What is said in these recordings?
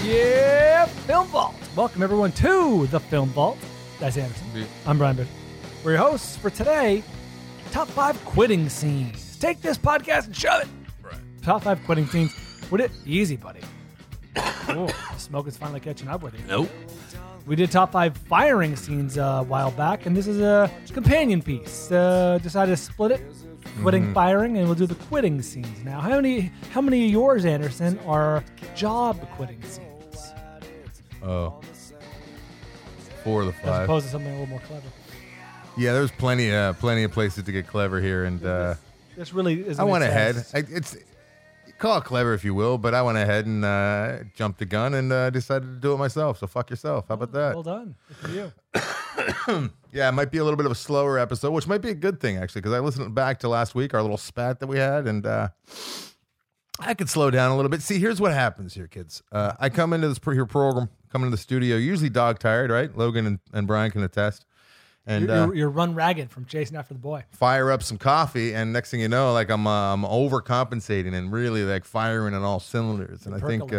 Yeah, Film Vault. Welcome everyone to the Film Vault. That's Anderson. I'm Brian Bishop. We're your hosts for today. Top 5 quitting scenes. Take this podcast and shove it. Right. Top 5 quitting scenes. Would it easy, buddy? Oh, the smoke is finally catching up with you. Nope. We did top 5 firing scenes a while back, and this is a companion piece. Decided to split it, quitting, firing, and we'll do the quitting scenes now. How many of yours, Anderson, are job quitting scenes? Oh. 4 of the 5. As opposed to something a little more clever. Yeah, there's plenty of places to get clever here, and This really isn't. I went ahead. Call it clever if you will, but I went ahead and jumped the gun and decided to do it myself. So fuck yourself. How about that? Well done. Good for you. Yeah, it might be a little bit of a slower episode, which might be a good thing actually, because I listened back to last week, our little spat that we had, and I could slow down a little bit. See, here's what happens here, kids. I come into this program, come into the studio, usually dog tired, right? Logan and Brian can attest. And you're run ragged from chasing after the boy. Fire up some coffee, and next thing you know, like I'm overcompensating and really like firing on all cylinders. And I think,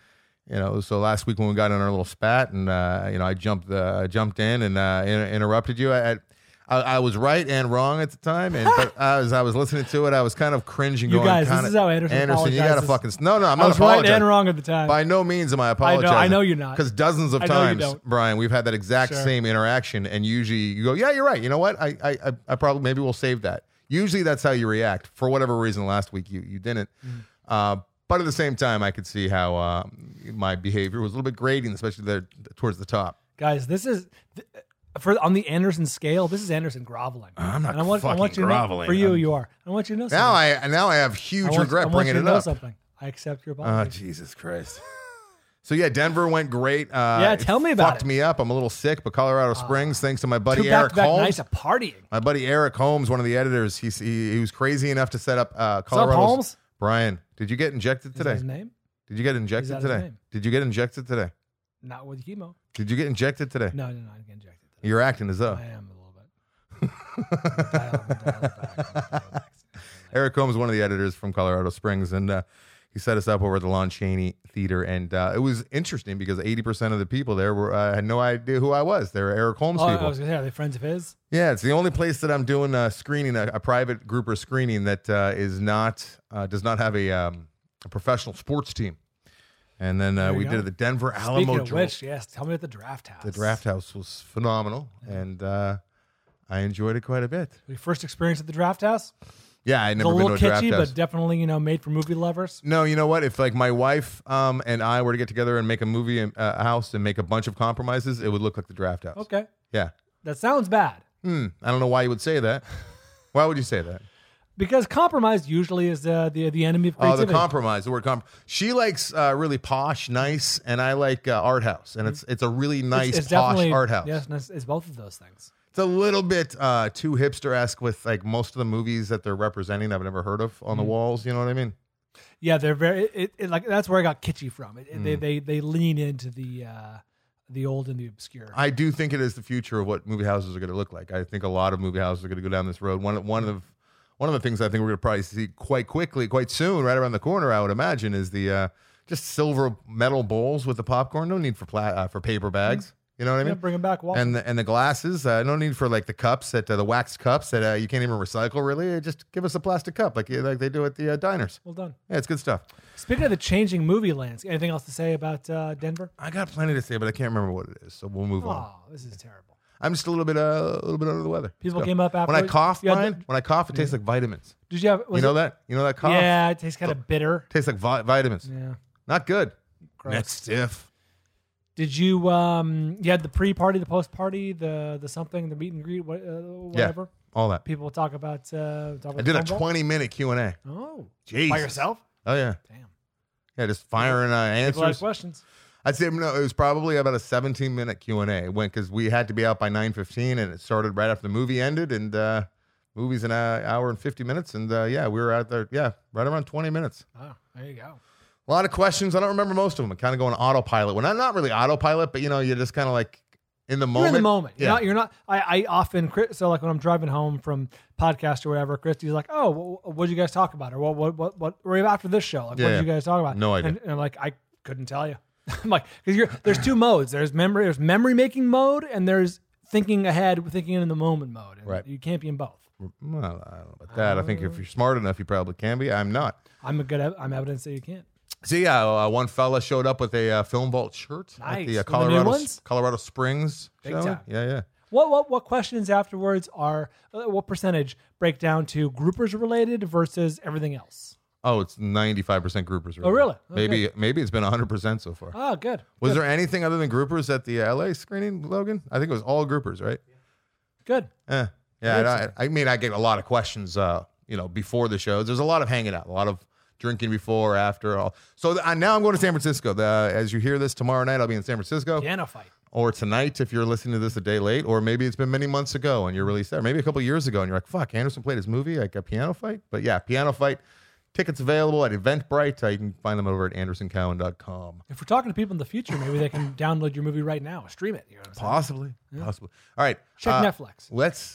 so last week when we got in our little spat, and I jumped in and interrupted you. I was right and wrong at the time, and but as I was listening to it, I was kind of cringing. You going, guys, this is how Anderson you got to fucking no. I'm I not was apologizing. right and wrong at the time. By no means am I apologizing. I know you're not. Because dozens of I know you times, don't. Brian, we've had that exact same interaction, and usually you go, "Yeah, you're right. You know what? I probably maybe we'll save that." Usually that's how you react. For whatever reason, last week you didn't. But at the same time, I could see how my behavior was a little bit grating, especially towards the top. Guys, this is on the Anderson scale. This is Anderson groveling. I'm not and I want you to groveling. Know, for you are. I want you to know something. Now I have huge regret bringing it up. Something. I accept your Oh, apology. Jesus Christ. So, yeah, Denver went great. Tell me about it. Fucked me up. I'm a little sick, but Colorado Springs, thanks to my buddy 2 Eric back-to-back Holmes. nights of partying. My buddy Eric Holmes, one of the editors, he was crazy enough to set up Colorado. Holmes? Brian, did you get injected today? Is that his name? Did you get injected Is that his today? name? Did you get injected today? Not with chemo. Did you get injected today? No, I didn't get injected. You're acting as though. I am a little bit. Dial it back. Eric Holmes is one of the editors from Colorado Springs, and he set us up over at the Lon Chaney Theater, and it was interesting because 80% of the people there had no idea who I was. They were Eric Holmes people. I was going to say, are they friends of his? Yeah, it's the only place that I'm doing screening, a private grouper screening that does not have a professional sports team. And then we did it at the Denver Alamo. Speaking of which, yes, tell me at the Draft House. The Draft House was phenomenal, and I enjoyed it quite a bit. Your first experience at the Draft House? Yeah, I never a been little to a Draft kitschy, House. but definitely made for movie lovers. No, you know what? If like my wife and I were to get together and make a movie house and make a bunch of compromises, it would look like the Draft House. Okay, Yeah. that sounds bad. I don't know why you would say that. Why would you say that? Because compromise usually is the enemy of Oh, creativity. the compromise. The word She likes really posh, nice, and I like art house, and it's a really nice it's posh definitely art house. Yes, it's both of those things. It's a little bit too hipster-esque with like most of the movies that they're representing I've never heard of on the walls. You know what I mean? Yeah, they're very like that's where I got kitschy from. They lean into the old and the obscure. I do think it is the future of what movie houses are going to look like. I think a lot of movie houses are going to go down this road. One of the things I think we're going to probably see quite soon, right around the corner, I would imagine, is the just silver metal bowls with the popcorn. No need for paper bags. You know what I mean? Bring them back. And the glasses. No need for like the cups the waxed cups that you can't even recycle. Really, just give us a plastic cup like they do at the diners. Well done. Yeah, it's good stuff. Speaking of the changing movie landscape, anything else to say about Denver? I got plenty to say, but I can't remember what it is. So we'll move on. Oh, this is terrible. I'm just a little bit under the weather. People came up after when I cough, you had Brian. When I cough, it tastes like vitamins. Did you have? You know that cough? Yeah, it tastes kind of bitter. Tastes like vitamins. Yeah, Not good. gross. Neck stiff. Did you you had the pre-party, the post-party, the something, the meet and greet, whatever? Yeah, all that. People talk about. I did a 20-minute Q&A. Oh, Jesus. by yourself? Oh yeah. Damn. Yeah, just firing People like answers. questions. I'd say no. It was probably about a 17-minute Q&A. It went because we had to be out by 9:15, and it started right after the movie ended. And movie's an hour and 50 minutes, and we were out there. Yeah, right around 20 minutes. Oh, there you go. A lot of questions. I don't remember most of them. I kind of go on autopilot. When I'm not really autopilot, but you're just kind of like in the moment. You're in the moment. Yeah. You're not. I often so like when I'm driving home from podcast or whatever, Christy's like, "Oh, what did you guys talk about?" Or what? Or after this show, like, what did you guys talk about? No idea. And I'm like, I couldn't tell you. I'm like, because there's two modes. There's memory making mode, and there's thinking ahead, thinking in the moment mode. And right. You can't be in both. Well, I don't know about that. I think if you're smart enough, you probably can be. I'm not. I'm evidence that you can't. So yeah, one fella showed up with a Film Vault shirt Nice. at the Colorado Springs Big show. time. Yeah. What questions afterwards are what percentage break down to groupers related versus everything else? Oh, it's 95% groupers. Oh, really? Okay. Maybe it's been 100% so far. Oh, good. Was there anything other than groupers at the LA screening, Logan? I think it was all groupers, right? Good. Yeah. I mean, I get a lot of questions, before the shows. There's a lot of hanging out, a lot of drinking before, after all. So now I'm going to San Francisco. As you hear this, tomorrow night I'll be in San Francisco. Piano Fight. Or tonight if you're listening to this a day late, or maybe it's been many months ago and you're really sad. Maybe a couple years ago and you're like, fuck, Anderson played his movie, like a Piano Fight. But yeah, Piano Fight. Tickets available at Eventbrite. You can find them over at AndersonCowan.com. If we're talking to people in the future, maybe they can download your movie right now, stream it. You know what I'm saying? Possibly. All right. Check Netflix.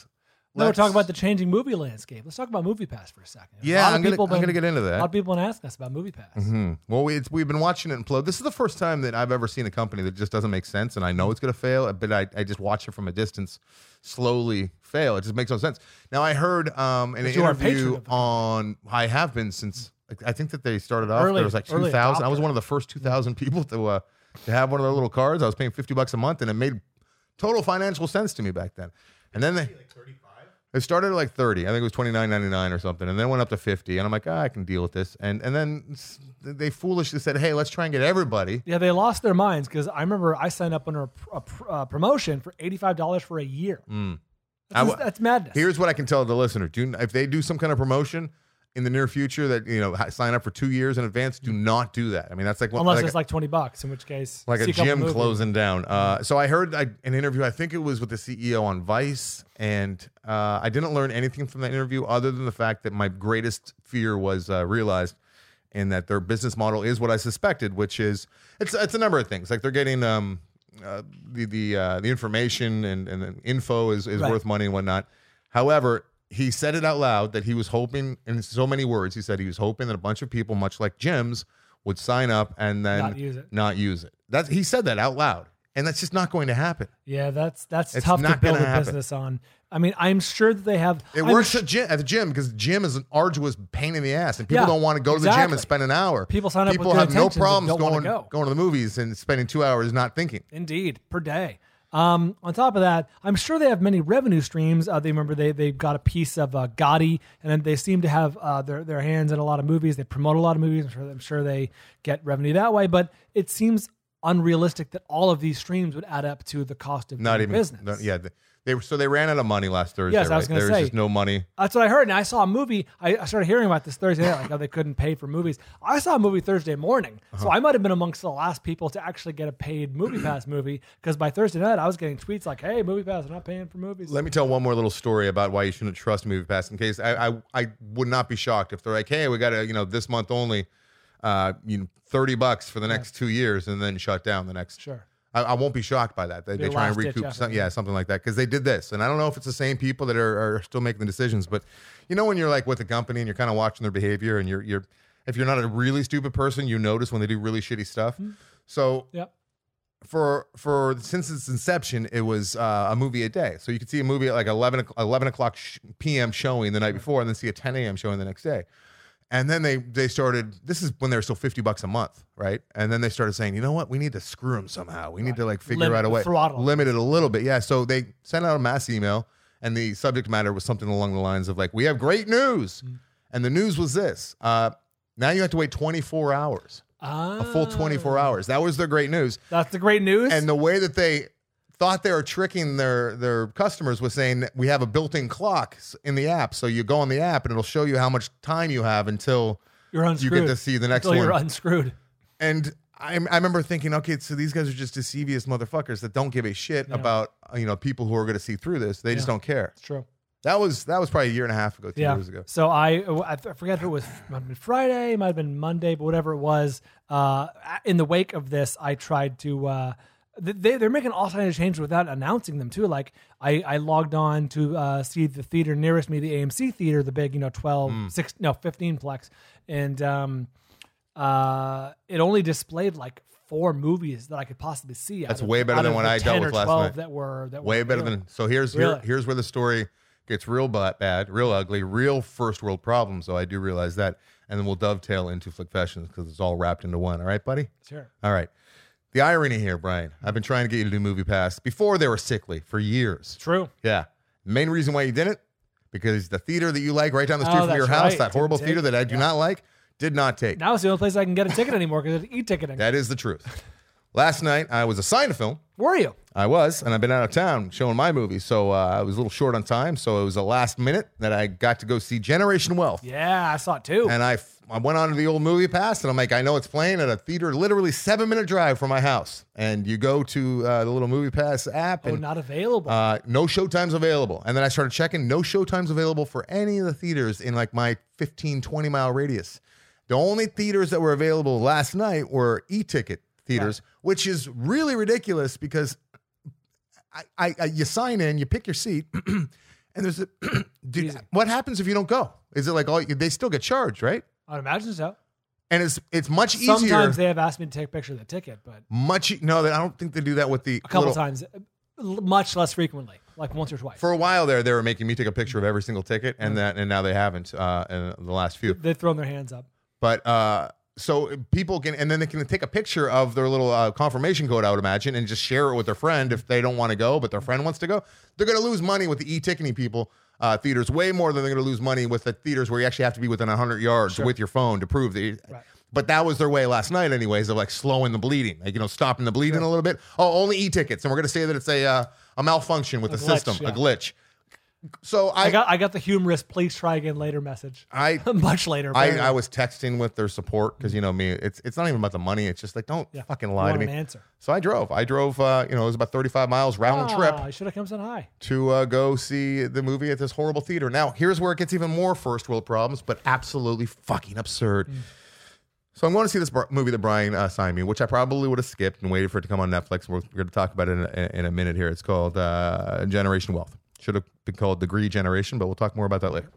Now we're talking about the changing movie landscape. Let's talk about MoviePass for a second. Yeah, I'm going to get into that. A lot of people have been asking us about MoviePass. Mm-hmm. Well, we've been watching it implode. This is the first time that I've ever seen a company that just doesn't make sense, and I know it's going to fail, but I just watch it from a distance slowly fail. It just makes no sense. Now, I heard an interview on, I have been since, I think that they started off, there was like 2,000. I was one of the first 2,000 people to have one of their little cards. I was paying $50 a month, and it made total financial sense to me back then. And then it started at like 30. I think it was $29.99 or something, and then went up to 50. And I'm like, I can deal with this. And then they foolishly said, hey, let's try and get everybody. Yeah, they lost their minds because I remember I signed up under a promotion for $85 for a year. That's madness. Here's what I can tell the listener: if they do some kind of promotion in the near future that sign up for 2 years in advance, do not do that. I mean, that's like unless it's like $20, in which case like a gym closing down. So I heard an interview. I think it was with the CEO on Vice, and I didn't learn anything from that interview other than the fact that my greatest fear was realized, and that their business model is what I suspected, which is it's a number of things. Like they're getting the information and the info is right. Worth money and whatnot. However, he said it out loud that he was hoping, in so many words, he said he was hoping that a bunch of people, much like gyms, would sign up and then not use it. He said that out loud, and that's just not going to happen. Yeah, that's tough to build a business on. I mean, I'm sure that they have. It works at the gym because gym is an arduous pain in the ass, and people don't want to go to the gym and spend an hour. People sign up. People have no problems going to the movies and spending 2 hours not thinking. Indeed, per day. On top of that, I'm sure they have many revenue streams. They got a piece of Gotti, and then they seem to have their hands in a lot of movies. They promote a lot of movies. I'm sure they get revenue that way. But it seems unrealistic that all of these streams would add up to the cost of business. They ran out of money last Thursday. Yes, I was going to say. There's just no money. That's what I heard. And I saw a movie. I started hearing about this Thursday night, like how they couldn't pay for movies. I saw a movie Thursday morning. So I might have been amongst the last people to actually get a paid MoviePass movie, because by Thursday night, I was getting tweets like, hey, MoviePass, I'm not paying for movies. Let me tell one more little story about why you shouldn't trust MoviePass, in case I would not be shocked if they're like, hey, we got to, this month only, $30 for the next 2 years, and then shut down the next. Sure. I won't be shocked by that. They try and recoup something like that, because they did this. And I don't know if it's the same people that are still making the decisions, but when you're like with a company and you're kind of watching their behavior, and you're if you're not a really stupid person, you notice when they do really shitty stuff. Mm-hmm. So for since its inception, it was a movie a day. So you could see a movie at like 11 o'clock p.m. showing the night before, and then see a 10 a.m. showing the next day. And then they started, this is when they were still $50 a month, right? And then they started saying, you know what? We need to screw them somehow. We need to figure out a way. Limit it a little bit. Yeah, so they sent out a mass email, and the subject matter was something along the lines of like, we have great news. Mm-hmm. And the news was this. Now you have to wait 24 hours. A full 24 hours. That was their great news. That's the great news? And the way that they thought they were tricking their customers was saying we have a built-in clock in the app, so you go on the app and it'll show you how much time you have until you're unscrewed. You get to see the next one. You're unscrewed. And I remember thinking, okay, so these guys are just deceivious motherfuckers that don't give a shit about people who are going to see through this. They just don't care. It's true. That was probably a year and a half ago, 2 years ago. So I forget if it was might have been Friday, might have been Monday, but whatever it was. In the wake of this, I tried to. They're making all kinds of changes without announcing them too. Like I logged on to see the theater nearest me, the AMC theater, the big 15 plex, and it only displayed like 4 movies that I could possibly see. That's way better than what I dealt with last night. That were way better than. So here's where the story gets real bad, real ugly, real first world problems. So I do realize that, and then we'll dovetail into Flickfessions because it's all wrapped into one. All right, buddy. Sure. All right. The irony here, Brian. I've been trying to get you to do Movie Pass before they were sickly for years. True. Yeah. Main reason why you didn't, because the theater that you like right down the street from your house, that horrible theater that I do not like, did not take. Now it's the only place I can get a ticket anymore because it's e-ticketing. That is the truth. Last night, I was assigned a film. Were you? I was, and I've been out of town showing my movie, so I was a little short on time, so it was the last minute that I got to go see Generation Wealth. Yeah, I saw it too. And I went on to the old Movie Pass, and I'm like, I know it's playing at a theater literally 7-minute drive from my house. And you go to the little Movie Pass app. And, not available. No showtimes available. And then I started checking, no showtimes available for any of the theaters in like my 15, 20-mile radius. The only theaters that were available last night were e-ticket theaters, which is really ridiculous because you sign in, you pick your seat, and there's what happens if you don't go? Is it like they still get charged, right? I'd imagine so. And it's much easier. Sometimes they have asked me to take a picture of the ticket, but no, I don't think they do that with the a couple times, much less frequently, like once or twice. For a while there, they were making me take a picture of every single ticket, and now they haven't in the last few. They've thrown their hands up. But so people can, and then they can take a picture of their little confirmation code, I would imagine, and just share it with their friend if they don't want to go, but their friend wants to go. They're going to lose money with the e-ticketing people. Theaters way more than they're going to lose money with the theaters where you actually have to be within 100 yards with your phone to prove that. Right. But that was their way last night, anyways, of like slowing the bleeding, like stopping the bleeding a little bit. Oh, only e-tickets, and we're going to say that it's a malfunction with the system, a glitch. So I got the humorous "please try again later" message. Much later. I was texting with their support because me, it's not even about the money. It's just like don't fucking lie to me. An answer. So I drove. It was about 35 miles round trip. I should have come saying hi to go see the movie at this horrible theater. Now here's where it gets even more first world problems, but absolutely fucking absurd. So I'm going to see this movie that Brian assigned me, which I probably would have skipped and waited for it to come on Netflix. We're going to talk about it in a minute here. It's called Generation Wealth. Should have been called Degree Generation, but we'll talk more about that later.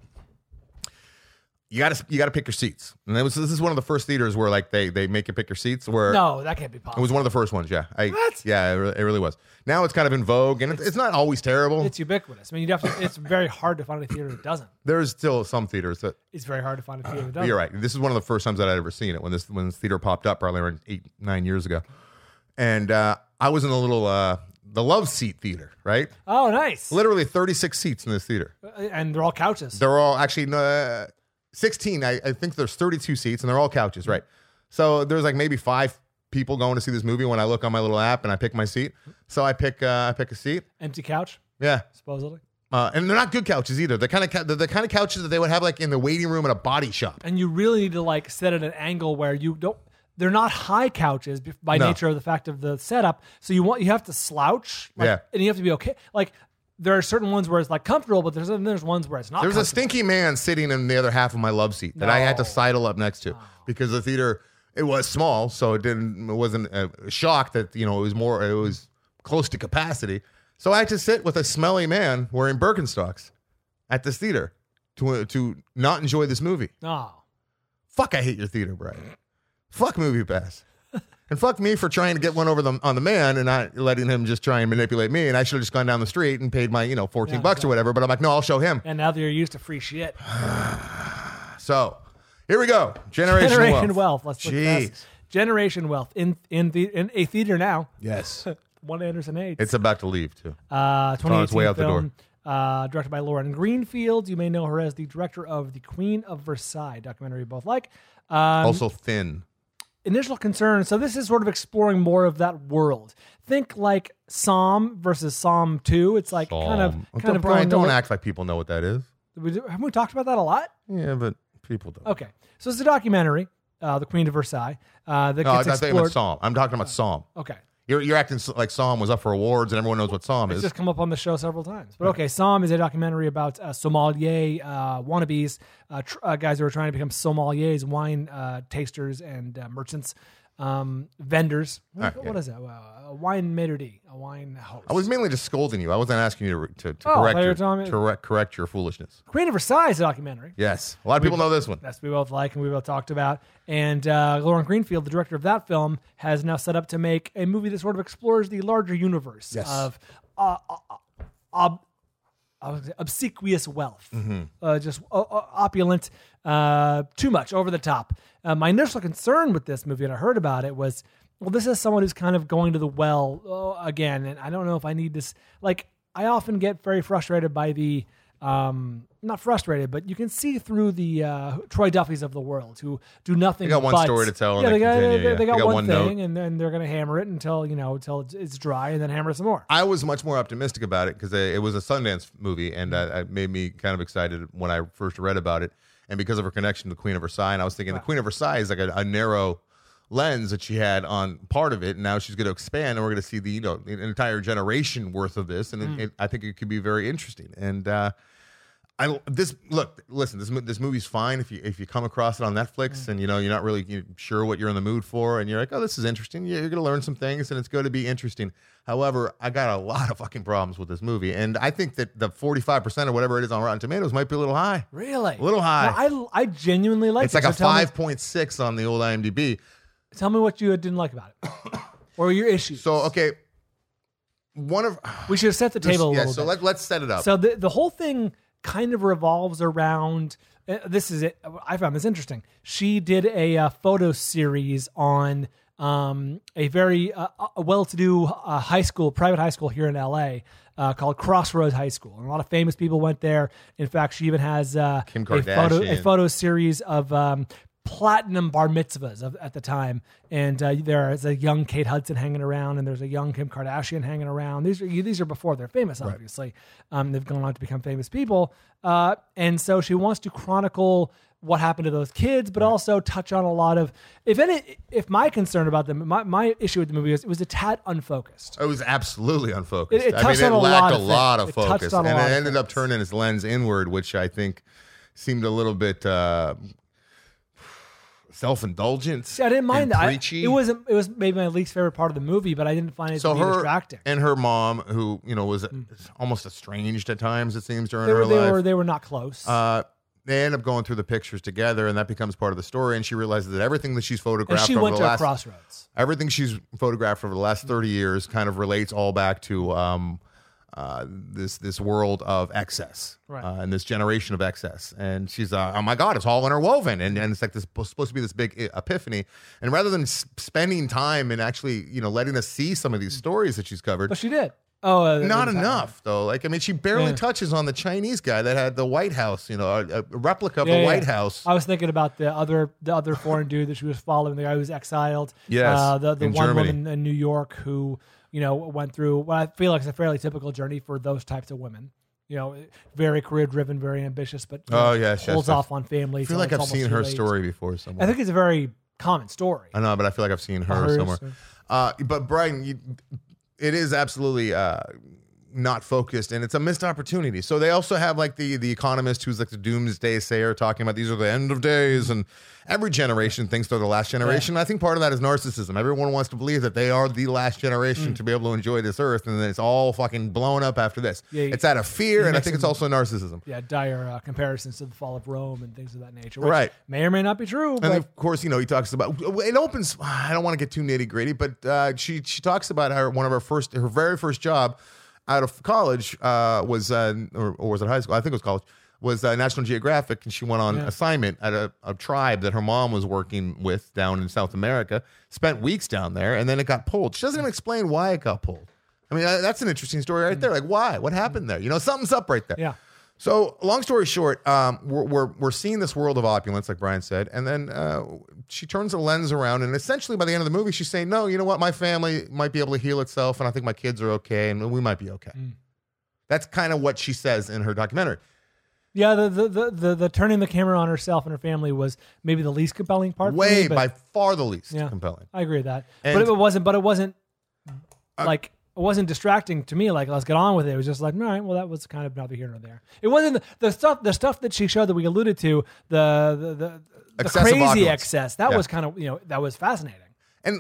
You got to pick your seats, and this is one of the first theaters where like they make you pick your seats. No, that can't be possible. It was one of the first ones. Yeah, what? Yeah, it really was. Now it's kind of in vogue, and it's not always terrible. It's ubiquitous. I mean, it's very hard to find a theater that doesn't. There's still some theaters that it's very hard to find a theater that doesn't. You're right. This is one of the first times that I'd ever seen it when this theater popped up, probably around 8-9 years ago, and I was in a little. The Love Seat Theater, right? Oh, nice. Literally 36 seats in this theater. And they're all couches. They're all actually 16. I think there's 32 seats, and they're all couches, right? So there's like maybe 5 people going to see this movie when I look on my little app and I pick my seat. So I pick a seat. Empty couch? Yeah. Supposedly. And they're not good couches either. They're the kind of couches that they would have like in the waiting room at a body shop. And you really need to like set at an angle where you don't... They're not high couches by nature of the fact of the setup. So you have to slouch, and you have to be okay. Like there are certain ones where it's like comfortable, but there's ones where it's not. There's a stinky man sitting in the other half of my love seat that I had to sidle up next to because the theater it was small, so it wasn't a shock that it was close to capacity. So I had to sit with a smelly man wearing Birkenstocks at this theater to not enjoy this movie. Oh, fuck! I hate your theater, Brian. Fuck Movie Pass. And fuck me for trying to get one over on the man and not letting him just try and manipulate me. And I should have just gone down the street and paid my, $14 or whatever. But I'm like, no, I'll show him. And now that you're used to free shit. So here we go. Generation Wealth. Let's look at this. Generation Wealth in a theater now. Yes. 1 Anderson 8. It's about to leave too. 2018 its way out film, the door. Directed by Lauren Greenfield. You may know her as the director of The Queen of Versailles documentary you both like. Also thin. Initial concern. So this is sort of exploring more of that world. Think like Psalm versus Psalm 2. It's like kind of Brian, don't act like people know what that is. Haven't we talked about that a lot? Yeah, but people don't. Okay. So it's a documentary, The Queen of Versailles. That no, I'm not talking about Psalm. I'm talking about Psalm. Okay. You're acting like Psalm was up for awards and everyone knows what Psalm is. It's just come up on the show several times. But okay, Psalm is a documentary about sommelier wannabes, guys who are trying to become sommeliers, wine tasters and merchants. vendors. Right, What is that? A wine maitre d', a wine host. I was mainly just scolding you. I wasn't asking you to correct your foolishness. Queen of Versailles documentary. Yes. A lot of people know this one. That's we both like and we both talked about. And Lauren Greenfield, the director of that film, has now set up to make a movie that sort of explores the larger universe of obsequious wealth. Just opulent, too much, over the top. My initial concern with this movie, and I heard about it, was, well, this is someone who's kind of going to the well again, and I don't know if I need this. Like, I often get very frustrated by the, not frustrated, but you can see through the Troy Duffys of the world who do nothing. They got one story to tell. Yeah, and they got one thing, and then they're going to hammer it until it's dry, and then hammer some more. I was much more optimistic about it because it was a Sundance movie, and it made me kind of excited when I first read about it. And because of her connection to Queen of Versailles, and I was thinking the Queen of Versailles is like a narrow lens that she had on part of it, and now she's going to expand, and we're going to see an entire generation worth of this, and I think it could be very interesting. And this movie's fine if you come across it on Netflix and you're not really sure what you're in the mood for, and you're like, oh, this is interesting. You're going to learn some things, and it's going to be interesting. However, I got a lot of fucking problems with this movie, and I think that the 45% or whatever it is on Rotten Tomatoes might be a little high. Really? A little high. No, I genuinely like it. It's like a 5.6 on the old IMDb. Tell me what you didn't like about it, or your issues. So, okay, we should have set the table a little bit. So let's set it up. So the whole thing kind of revolves around. This is it. I found this interesting. She did a photo series on a very well-to-do private high school here in LA called Crossroads High School, and a lot of famous people went there. In fact, she even has Kim Kardashian. a photo series of platinum bar mitzvahs at the time, and there's a young Kate Hudson hanging around, and there's a young Kim Kardashian hanging around. These are before they're famous, obviously. They've gone on to become famous people, and so she wants to chronicle what happened to those kids, but also touch on a lot of, if my concern about them, my issue with the movie was it was a tad unfocused. It was absolutely unfocused. It lacked a lot of focus, and it ended up turning its lens inward, which I think seemed a little bit self-indulgent. See, I didn't mind that. Preachy. It was maybe my least favorite part of the movie, but I didn't find it to be distracting. And her mom, who was almost estranged at times, it seems, during her life. They were not close. They end up going through the pictures together, and that becomes part of the story. And she realizes that everything that she's photographed and she went to a crossroads. Everything she's photographed over the last 30 years kind of relates all back to this world of excess, and this generation of excess. And she's oh my God, it's all interwoven, and it's like this supposed to be this big epiphany. And rather than spending time and actually letting us see some of these stories that she's covered, but she did. Oh, not enough though. Like, I mean, she barely touches on the Chinese guy that had the White House, a replica of the White House. I was thinking about the other foreign dude that she was following, the guy who was exiled. Yes, the one Germany. woman in New York who went through what I feel like is a fairly typical journey for those types of women. Very career driven, very ambitious, but holds off on family. I feel like I've seen her story before somewhere. I think it's a very common story. I know, but I feel like I've seen her somewhere. But Brian, it is absolutely not focused, and it's a missed opportunity. So they also have like the economist who's like the doomsday sayer, talking about these are the end of days, and every generation thinks they're the last generation. I think part of that is narcissism. Everyone wants to believe that they are the last generation to be able to enjoy this earth, and then it's all fucking blown up after this. It's out of fear, and I think it's also narcissism. Yeah, dire comparisons to the fall of Rome and things of that nature, which may or may not be true. And of course, he talks about, it opens, I don't want to get too nitty gritty, but she talks about how her very first job out of college was, or was it high school? I think it was college. Was National Geographic, and she went on assignment at a tribe that her mom was working with down in South America. Spent weeks down there, and then it got pulled. She doesn't even explain why it got pulled. I mean, that's an interesting story right there. Like, why? What happened there? Something's up right there. Yeah. So, long story short, we're seeing this world of opulence, like Brian said, and then she turns the lens around, and essentially by the end of the movie, she's saying, "No, you know what? My family might be able to heal itself, and I think my kids are okay, and we might be okay." That's kind of what she says in her documentary. Yeah, the turning the camera on herself and her family was maybe the least compelling part. By far the least compelling. I agree with that, but it wasn't like. It wasn't distracting to me. Like, let's get on with it. It was just like, all right, well, that was kind of neither here nor there. It wasn't the stuff that she showed that we alluded to, the crazy excess. That was kind of, that was fascinating. And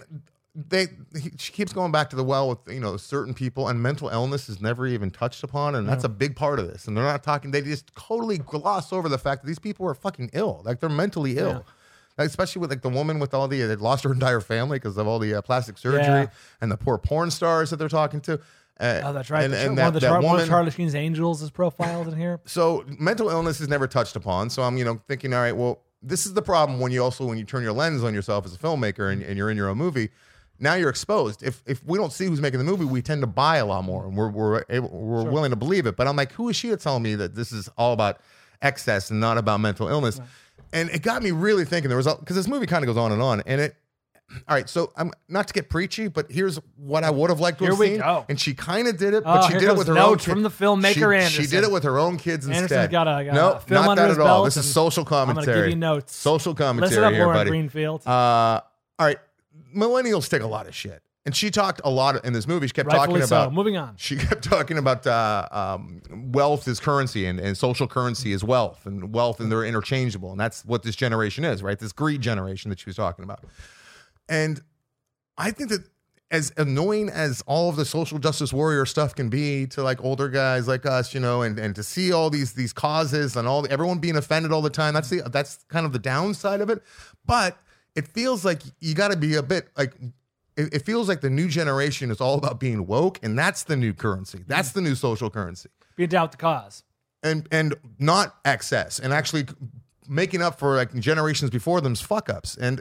she keeps going back to the well with, you know, certain people, and mental illness is never even touched upon, and that's a big part of this. And they're not talking, they just totally gloss over the fact that these people are fucking ill. Like, they're mentally ill. Like, especially with like the woman with all the, that lost her entire family because of all the plastic surgery, and the poor porn stars that they're talking to. Oh, that's right. And one of Charlie Sheen's angels is profiled in here. So mental illness is never touched upon. So I'm, you know, thinking, all right, well, this is the problem when you turn your lens on yourself as a filmmaker and you're in your own movie. Now you're exposed. If we don't see who's making the movie, we tend to buy a lot more, and we're willing to believe it. But I'm like, who is she to tell me that this is all about excess and not about mental illness? Right. And it got me really thinking. Because this movie kind of goes on, and it. All right, so I'm not to get preachy, but here's what I would have liked to have seen. Go. And she kind of did it, but she did it with her own kids. From the filmmaker Anderson. She did it with her own kids instead. Anderson's got no, film not under that his at all. belt, This is social commentary. I'm going to give you notes. Social commentary Listen up, here, Lauren buddy. Greenfield. All right, millennials take a lot of shit. And she talked a lot in this movie. She kept Rightfully talking about. So. Moving on. She kept talking about wealth is currency, and social currency is wealth, and they're interchangeable, and that's what this generation is, right? This greed generation that she was talking about. And I think that as annoying as all of the social justice warrior stuff can be to like older guys like us, you know, and to see all these causes and everyone being offended all the time, that's kind of the downside of it. But it feels like you got to be a bit like. It feels like the new generation is all about being woke, and that's the new currency. That's the new social currency. Be down with the cause. And not excess, and actually making up for like generations before them's fuck ups. And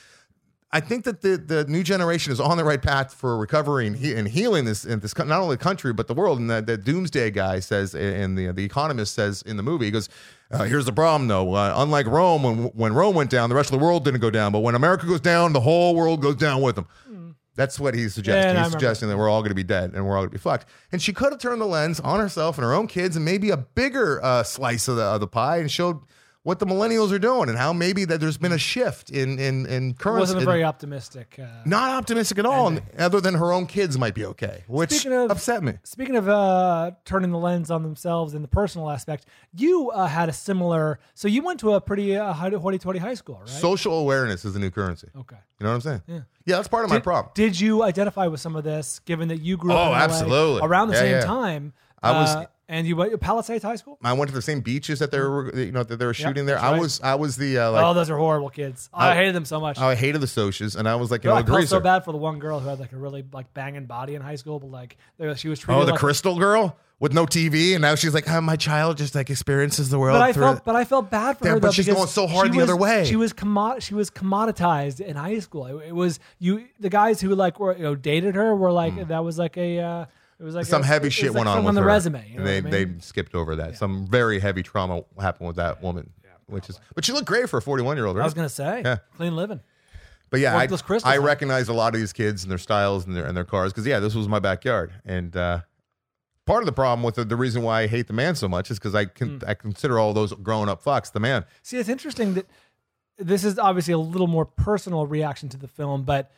I think that the new generation is on the right path for recovering and healing this not only the country but the world. And the doomsday guy says, and the Economist says in the movie, he goes, here's the problem though. Unlike Rome, when Rome went down, the rest of the world didn't go down. But when America goes down, the whole world goes down with them. That's what he's suggesting. He's suggesting that we're all going to be dead and we're all going to be fucked. And she could have turned the lens on herself and her own kids and maybe a bigger slice of the pie and showed what the millennials are doing and how maybe that there's been a shift in currency. It wasn't very optimistic. Not optimistic at all, other than her own kids might be okay, which upset me. Speaking of turning the lens on themselves in the personal aspect, you had a similar. So you went to a pretty hoity-toity high school, right? Social awareness is the new currency. Okay. You know what I'm saying? Yeah, that's part of my problem. Did you identify with some of this, given that you grew up in LA absolutely. Around the same time? I was. And you went to Palisades High School? I went to the same beaches that they were shooting there. Right. I was the those are horrible kids. I hated them so much. I hated the socias, and I was like, I felt so bad for the one girl who had like a really like banging body in high school, but like she was treated. The crystal girl with no TV, and now she's like, my child just like experiences the world. But I felt bad for her. But she's going so hard the other way. She was commoditized in high school. It was the guys who like were dated her were like that was like a. It was like some heavy shit went on with the her. Resume. And they skipped over that. Yeah. Some very heavy trauma happened with that woman, but she looked great for a 41-year-old. Right? I was gonna say, clean living. But yeah, I recognize a lot of these kids and their styles and their cars because this was my backyard. And part of the problem with the reason why I hate the man so much is because I consider all those growing up fucks the man. See, it's interesting that this is obviously a little more personal reaction to the film, but.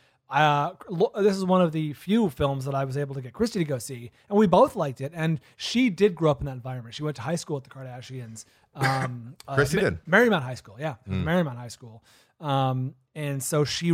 This is one of the few films that I was able to get Christy to go see, and we both liked it. And she did grow up in that environment. She went to high school with the Kardashians. Christy did. Marymount High School, Marymount High School. And so she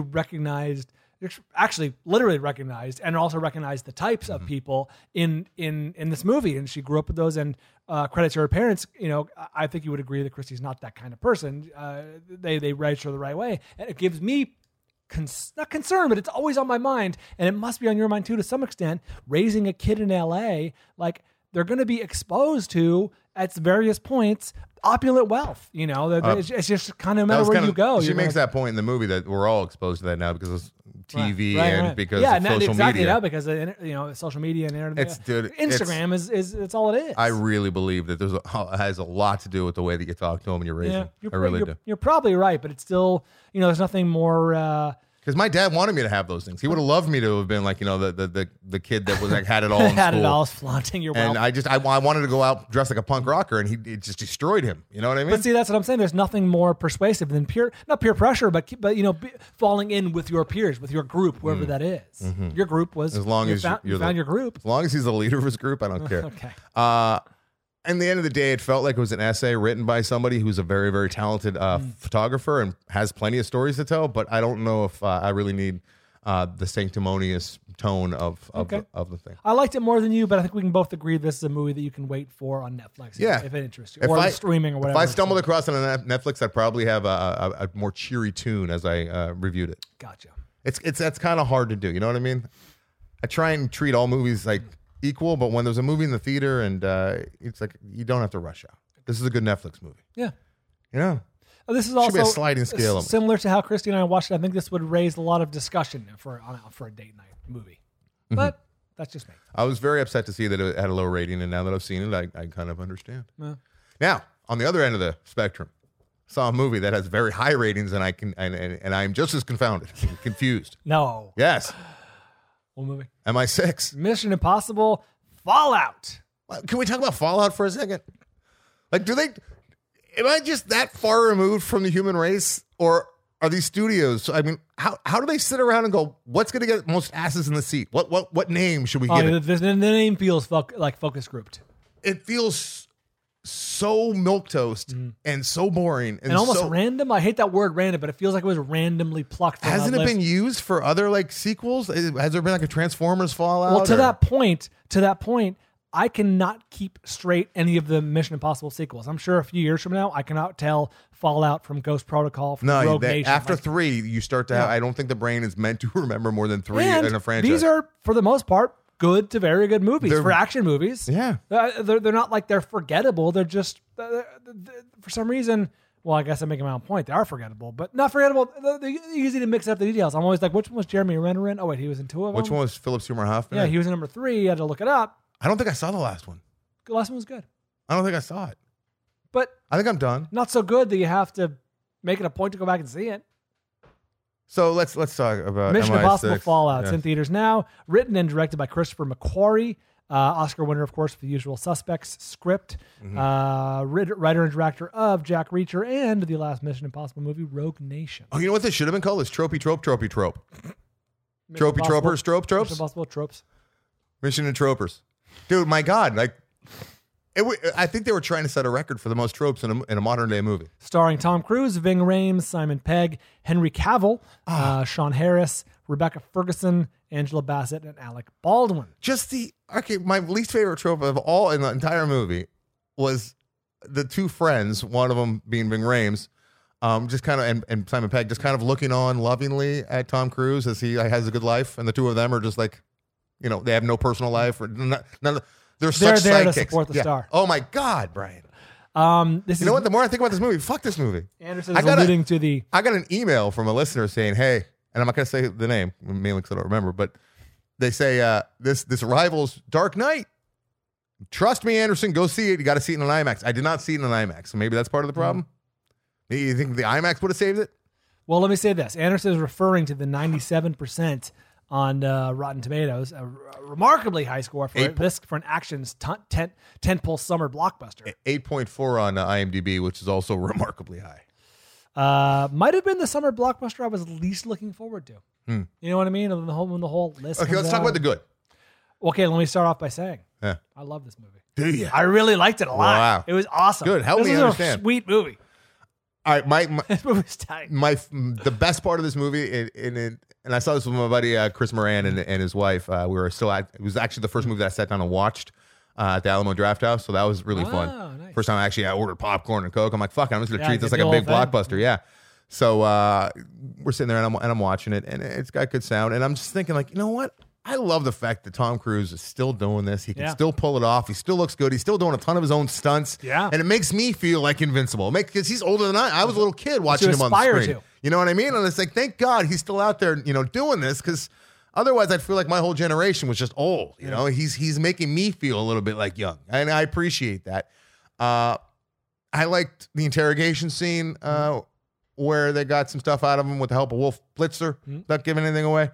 literally recognized, and also recognized the types of people in this movie. And she grew up with those. And credit to her parents. I think you would agree that Christy's not that kind of person. They raised her the right way, and it gives me. Not concern, but it's always on my mind, and it must be on your mind too to some extent. Raising a kid in LA, like they're going to be exposed to at various points opulent wealth. It's just kind of no matter where you go. She makes that point in the movie that we're all exposed to that now because of TV and because of social media. Now because of, social media and internet. Instagram is it's all it is. I really believe that has a lot to do with the way that you talk to them and you're raising. I really do. You're probably right, but it's still there's nothing more. Because my dad wanted me to have those things. He would have loved me to have been like, the kid that was like had it all in school. Had it all, flaunting your wealth. And I wanted to go out dressed like a punk rocker, and it just destroyed him. You know what I mean? But see, that's what I'm saying. There's nothing more persuasive than not peer pressure, but falling in with your peers, with your group, whoever that is. Mm-hmm. Your group was as long as you found your group. As long as he's the leader of his group, I don't care. Okay. In the end of the day, it felt like it was an essay written by somebody who's a very, very talented photographer and has plenty of stories to tell. But I don't know if I really need the sanctimonious tone of Okay. the thing. I liked it more than you, but I think we can both agree this is a movie that you can wait for on Netflix. Yeah. If it interests you, or streaming or whatever. If I stumbled across it on Netflix, I'd probably have a more cheery tune as I reviewed it. Gotcha. That's kind of hard to do. You know what I mean? I try and treat all movies like equal, but when there's a movie in the theater and it's like you don't have to rush out. This is a good Netflix movie. Yeah. You know? This is Should also be a sliding scale. Similar to how Christy and I watched it. I think this would raise a lot of discussion for a date night movie. But that's just me. I was very upset to see that it had a low rating, and now that I've seen it, I kind of understand. Yeah. Now, on the other end of the spectrum, saw a movie that has very high ratings, and I'm just as confounded, confused. No. Yes. What movie? MI6. Mission Impossible Fallout. Can we talk about Fallout for a second? Like, am I just that far removed from the human race, or are these studios? I mean, how do they sit around and go, what's going to get most asses in the seat? What name should we give it? The name feels like focus grouped. It feels so milquetoast and so boring and almost random. I hate that word random, but it feels like it was randomly plucked from Hasn't it been used for other like sequels? Has there been like a Transformers Fallout? Well, to that point, I cannot keep straight any of the Mission Impossible sequels. I'm sure a few years from now, I cannot tell Fallout from Ghost Protocol from Rogue Nation. After 3, you start to have, I don't think the brain is meant to remember more than 3 and in a franchise. These are, for the most part, good to very good movies for action movies. Yeah. They're not like they're forgettable. They're just, for some reason, well, I guess I'm making my own point. They are forgettable, but not forgettable. They're easy to mix up the details. I'm always like, which one was Jeremy Renner in? Oh, wait, he was in 2 of them? Which one was Philip Seymour Hoffman? Yeah, he was in number 3. I had to look it up. I don't think I saw the last one. The last one was good. I don't think I saw it. But I think I'm done. Not so good that you have to make it a point to go back and see it. So let's talk about Mission MI6. Impossible Fallout. Yeah. It's in theaters now. Written and directed by Christopher McQuarrie. Oscar winner, of course, for The Usual Suspects script. Writer and director of Jack Reacher and the last Mission Impossible movie, Rogue Nation. Oh, you know what this should have been called? It's Tropey Trope. Tropey Tropers, Tropes. Mission Impossible Tropes. Mission and Tropers. Dude, my God. Like, I think they were trying to set a record for the most tropes in a modern day movie. Starring Tom Cruise, Ving Rhames, Simon Pegg, Henry Cavill, Sean Harris, Rebecca Ferguson, Angela Bassett, and Alec Baldwin. My least favorite trope of all in the entire movie was the 2 friends, one of them being Ving Rhames, just kind of, and Simon Pegg, just kind of looking on lovingly at Tom Cruise as he has a good life, and the 2 of them are just like, you know, they have no personal life or they're such there sidekicks. to support the star. Oh my God, Brian. You know what? The more I think about this movie, fuck this movie. Anderson is alluding to the. I got an email from a listener saying, "Hey," and I'm not going to say the name mainly because I don't remember, but they say this rivals Dark Knight. Trust me, Anderson, go see it. You got to see it in an IMAX. I did not see it in an IMAX, so maybe that's part of the problem. You think the IMAX would have saved it? Well, let me say this. Anderson is referring to the 97% on Rotten Tomatoes, a remarkably high score for an action's tentpole summer blockbuster. 8.4 on IMDb, which is also remarkably high. Might have been the summer blockbuster I was least looking forward to. You know what I mean? The whole list. Okay, let's talk about the good. Okay, let me start off by saying I love this movie. Do you? I really liked it a lot. Wow. It was awesome. Good. Help me understand. This is a sweet movie. All right, this movie's tight. The best part of this movie, and I saw this with my buddy Chris Moran and his wife. We were still at. It was actually the first movie that I sat down and watched at the Alamo Drafthouse, so that was really fun. Nice. First time I ordered popcorn and Coke. I'm like, fuck, I'm just gonna treat this like a big blockbuster. Yeah. So we're sitting there and I'm watching it, and it's got good sound, and I'm just thinking like, you know what? I love the fact that Tom Cruise is still doing this. He can still pull it off. He still looks good. He's still doing a ton of his own stunts. Yeah. And it makes me feel like invincible. Because he's older than I was a little kid watching him on the screen. You know what I mean? And it's like, thank God he's still out there, doing this, because otherwise I'd feel like my whole generation was just old. You know, he's making me feel a little bit like young. And I appreciate that. I liked the interrogation scene where they got some stuff out of him with the help of Wolf Blitzer, not giving anything away.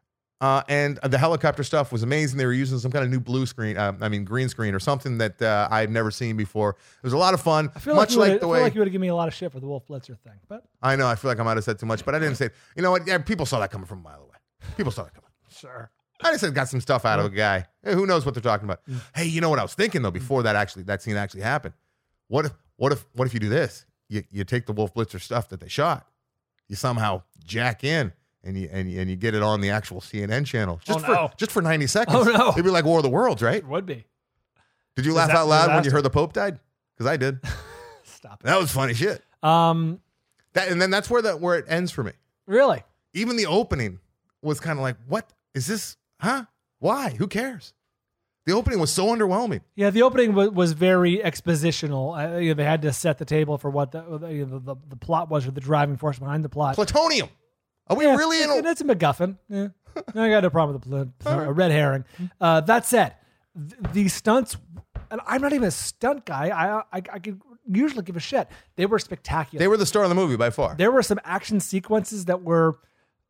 And the helicopter stuff was amazing. They were using some kind of new green screen or something that I've never seen before. It was a lot of fun. I feel like you would have given me a lot of shit for the Wolf Blitzer thing, but I know. I feel like I might have said too much, but I didn't say it. You know what? Yeah, people saw that coming from a mile away. People saw that coming. Sure. I just said got some stuff out of a guy. Hey, who knows what they're talking about? Hey, you know what I was thinking though before that scene actually happened? What if you do this? You take the Wolf Blitzer stuff that they shot, you somehow jack in and you get it on the actual CNN channel just for 90 seconds. Oh no, it'd be like War of the Worlds, right? It would be. Did you laugh out loud when you heard the Pope died? Because I did. Stop it. That was funny shit. And then that's where it ends for me. Really? Even the opening was kind of like, what is this? Huh? Why? Who cares? The opening was so underwhelming. Yeah, the opening was very expositional. They had to set the table for what the plot was, or the driving force behind the plot. Plutonium. Are we really in a... It's a MacGuffin. Yeah. I got no problem with a red herring. That said, the stunts, and I'm not even a stunt guy. I could usually give a shit. They were spectacular. They were the star of the movie by far. There were some action sequences that were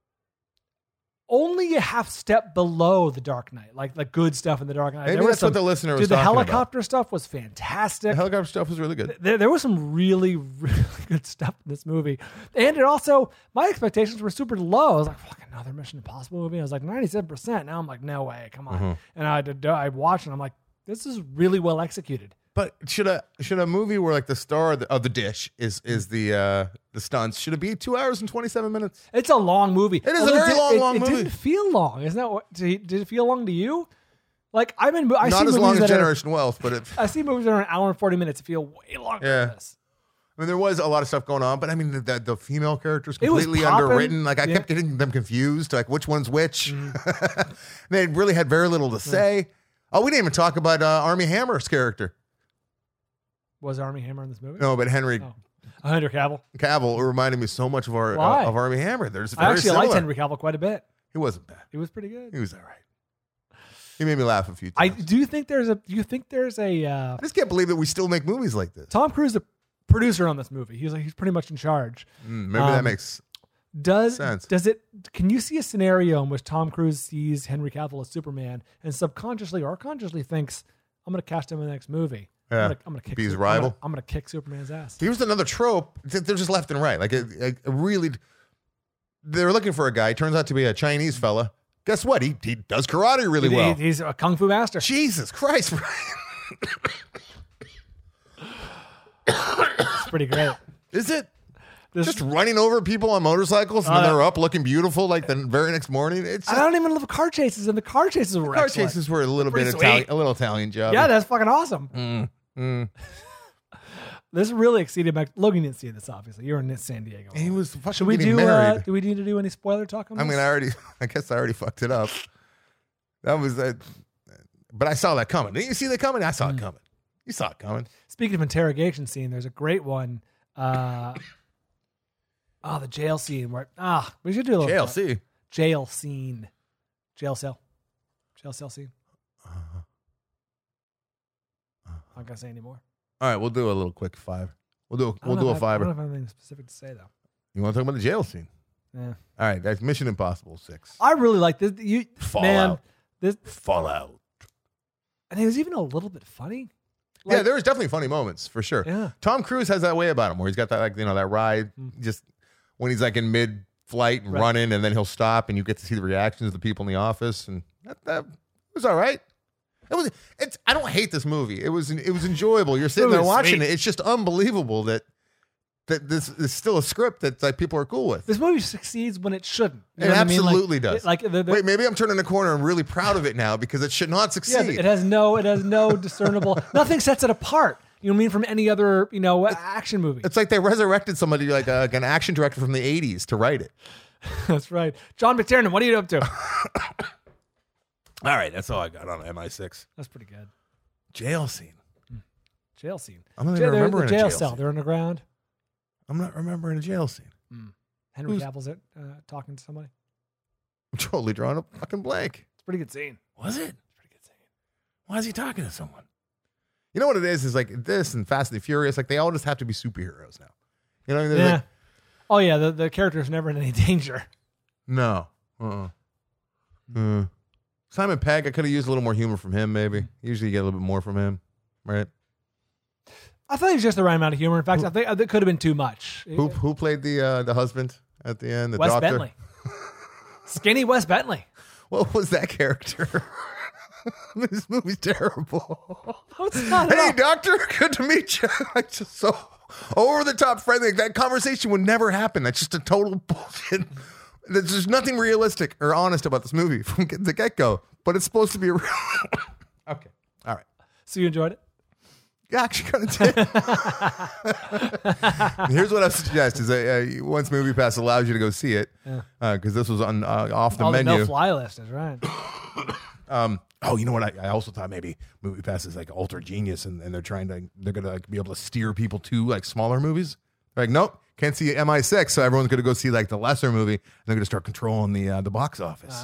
only a half step below The Dark Knight, like the good stuff in The Dark Knight. Maybe that's what the listener was talking about. The helicopter stuff was fantastic. The helicopter stuff was really good. There was some really, really good stuff in this movie. And it also, my expectations were super low. I was like, fuck, another Mission Impossible movie? I was like, 97%. Now I'm like, no way, come on. And I watched and I'm like, this is really well executed. But should a movie where like the star of the dish is the stunts, should it be 2 hours and 27 minutes? It's a long movie. It is a very long movie. It didn't feel long. Isn't that what? Did it feel long to you? Like not as long as Generation Wealth, but I see movies that are an hour and 40 minutes that feel way longer than this. I mean, there was a lot of stuff going on, but I mean, the female characters completely underwritten. Like I kept getting them confused, like which one's which. They really had very little to say. Oh, we didn't even talk about Armie Hammer's character. Was Armie Hammer in this movie? No, but Henry Cavill. Cavill reminded me so much of Armie Hammer. I actually liked Henry Cavill quite a bit. He wasn't bad. He was pretty good. He was all right. He made me laugh a few times. I do think there's a. I just can't believe that we still make movies like this. Tom Cruise, the producer on this movie, he's pretty much in charge. Maybe that makes sense. Does it? Can you see a scenario in which Tom Cruise sees Henry Cavill as Superman and subconsciously or consciously thinks, "I'm going to cast him in the next movie"? Yeah. I'm gonna kick be his rival. I'm gonna kick Superman's ass. Here's another trope. They're just left and right. Like it really, they're looking for a guy. Turns out to be a Chinese fella. Guess what? He does karate really well. He's a kung fu master. Jesus Christ! It's pretty great. Is it? Just running over people on motorcycles and then they're up looking beautiful like the very next morning. I don't even love car chases, and the car chases were excellent. Car chases were a little bit Italian job. Yeah, that's fucking awesome. This really exceeded my. Logan didn't see this, obviously. You're in San Diego. He was fucking Should we married. Do we need to do any spoiler talk on this? I mean, I guess I already fucked it up. That was but I saw that coming. Didn't you see that coming? I saw it coming. You saw it coming. Speaking of interrogation scene, there's a great one. The jail scene where we should do a little jail scene. Jail cell scene. I'm not gonna say anymore. All right, we'll do a little quick five. We'll do a fiver. I don't have anything specific to say though. You want to talk about the jail scene? Yeah. All right, that's Mission Impossible 6. I really like this. Fallout. Man, Fallout. And it was even a little bit funny. Yeah, there was definitely funny moments for sure. Yeah. Tom Cruise has that way about him where he's got that that ride just when he's like in mid-flight and running, and then he'll stop and you get to see the reactions of the people in the office, and that was all right. I don't hate this movie. It was enjoyable. You're sitting there watching it. It's just unbelievable that this is still a script that like people are cool with. This movie succeeds when it shouldn't. It absolutely does. Wait, maybe I'm turning the corner and really proud of it now because it should not succeed. Yeah, it has no discernible. Nothing sets it apart. You know what I mean? From any other action movie. It's like they resurrected somebody like an action director from the 80s to write it. That's right. John McTiernan, what are you up to? All right, that's all I got on MI6. That's pretty good. Jail scene. Jail scene. I'm not even remembering a jail cell. They're underground. I'm not remembering a jail scene. Henry Cavill's talking to somebody. I'm totally drawing a fucking blank. It's a pretty good scene. Was it? It's a pretty good scene. Why is he talking to someone? You know what it is? Is like this and Fast and the Furious. Like they all just have to be superheroes now. You know what I mean? Yeah. Oh yeah. The character's never in any danger. No. Simon Pegg, I could have used a little more humor from him, maybe. Usually you get a little bit more from him, right? I thought he was just the right amount of humor. In fact, I think that could have been too much. Who played the husband at the end? Wes doctor? Bentley. Skinny Wes Bentley. What was that character? This movie's terrible. It's not hey, doctor, good to meet you. Just so over the top friendly. That conversation would never happen. That's just a total bullshit. There's nothing realistic or honest about this movie from the get-go, but it's supposed to be real. Okay. All right. So you enjoyed it? Yeah, actually kind of did. Here's what I suggest: is once MoviePass allows you to go see it, because this was on off the menu. No fly list is right. Oh, you know what? I also thought maybe MoviePass is like ultra genius, and they're gonna like be able to steer people to like smaller movies. They're like, nope, can't see MI6, so everyone's gonna go see like the lesser movie, and they're gonna start controlling the box office.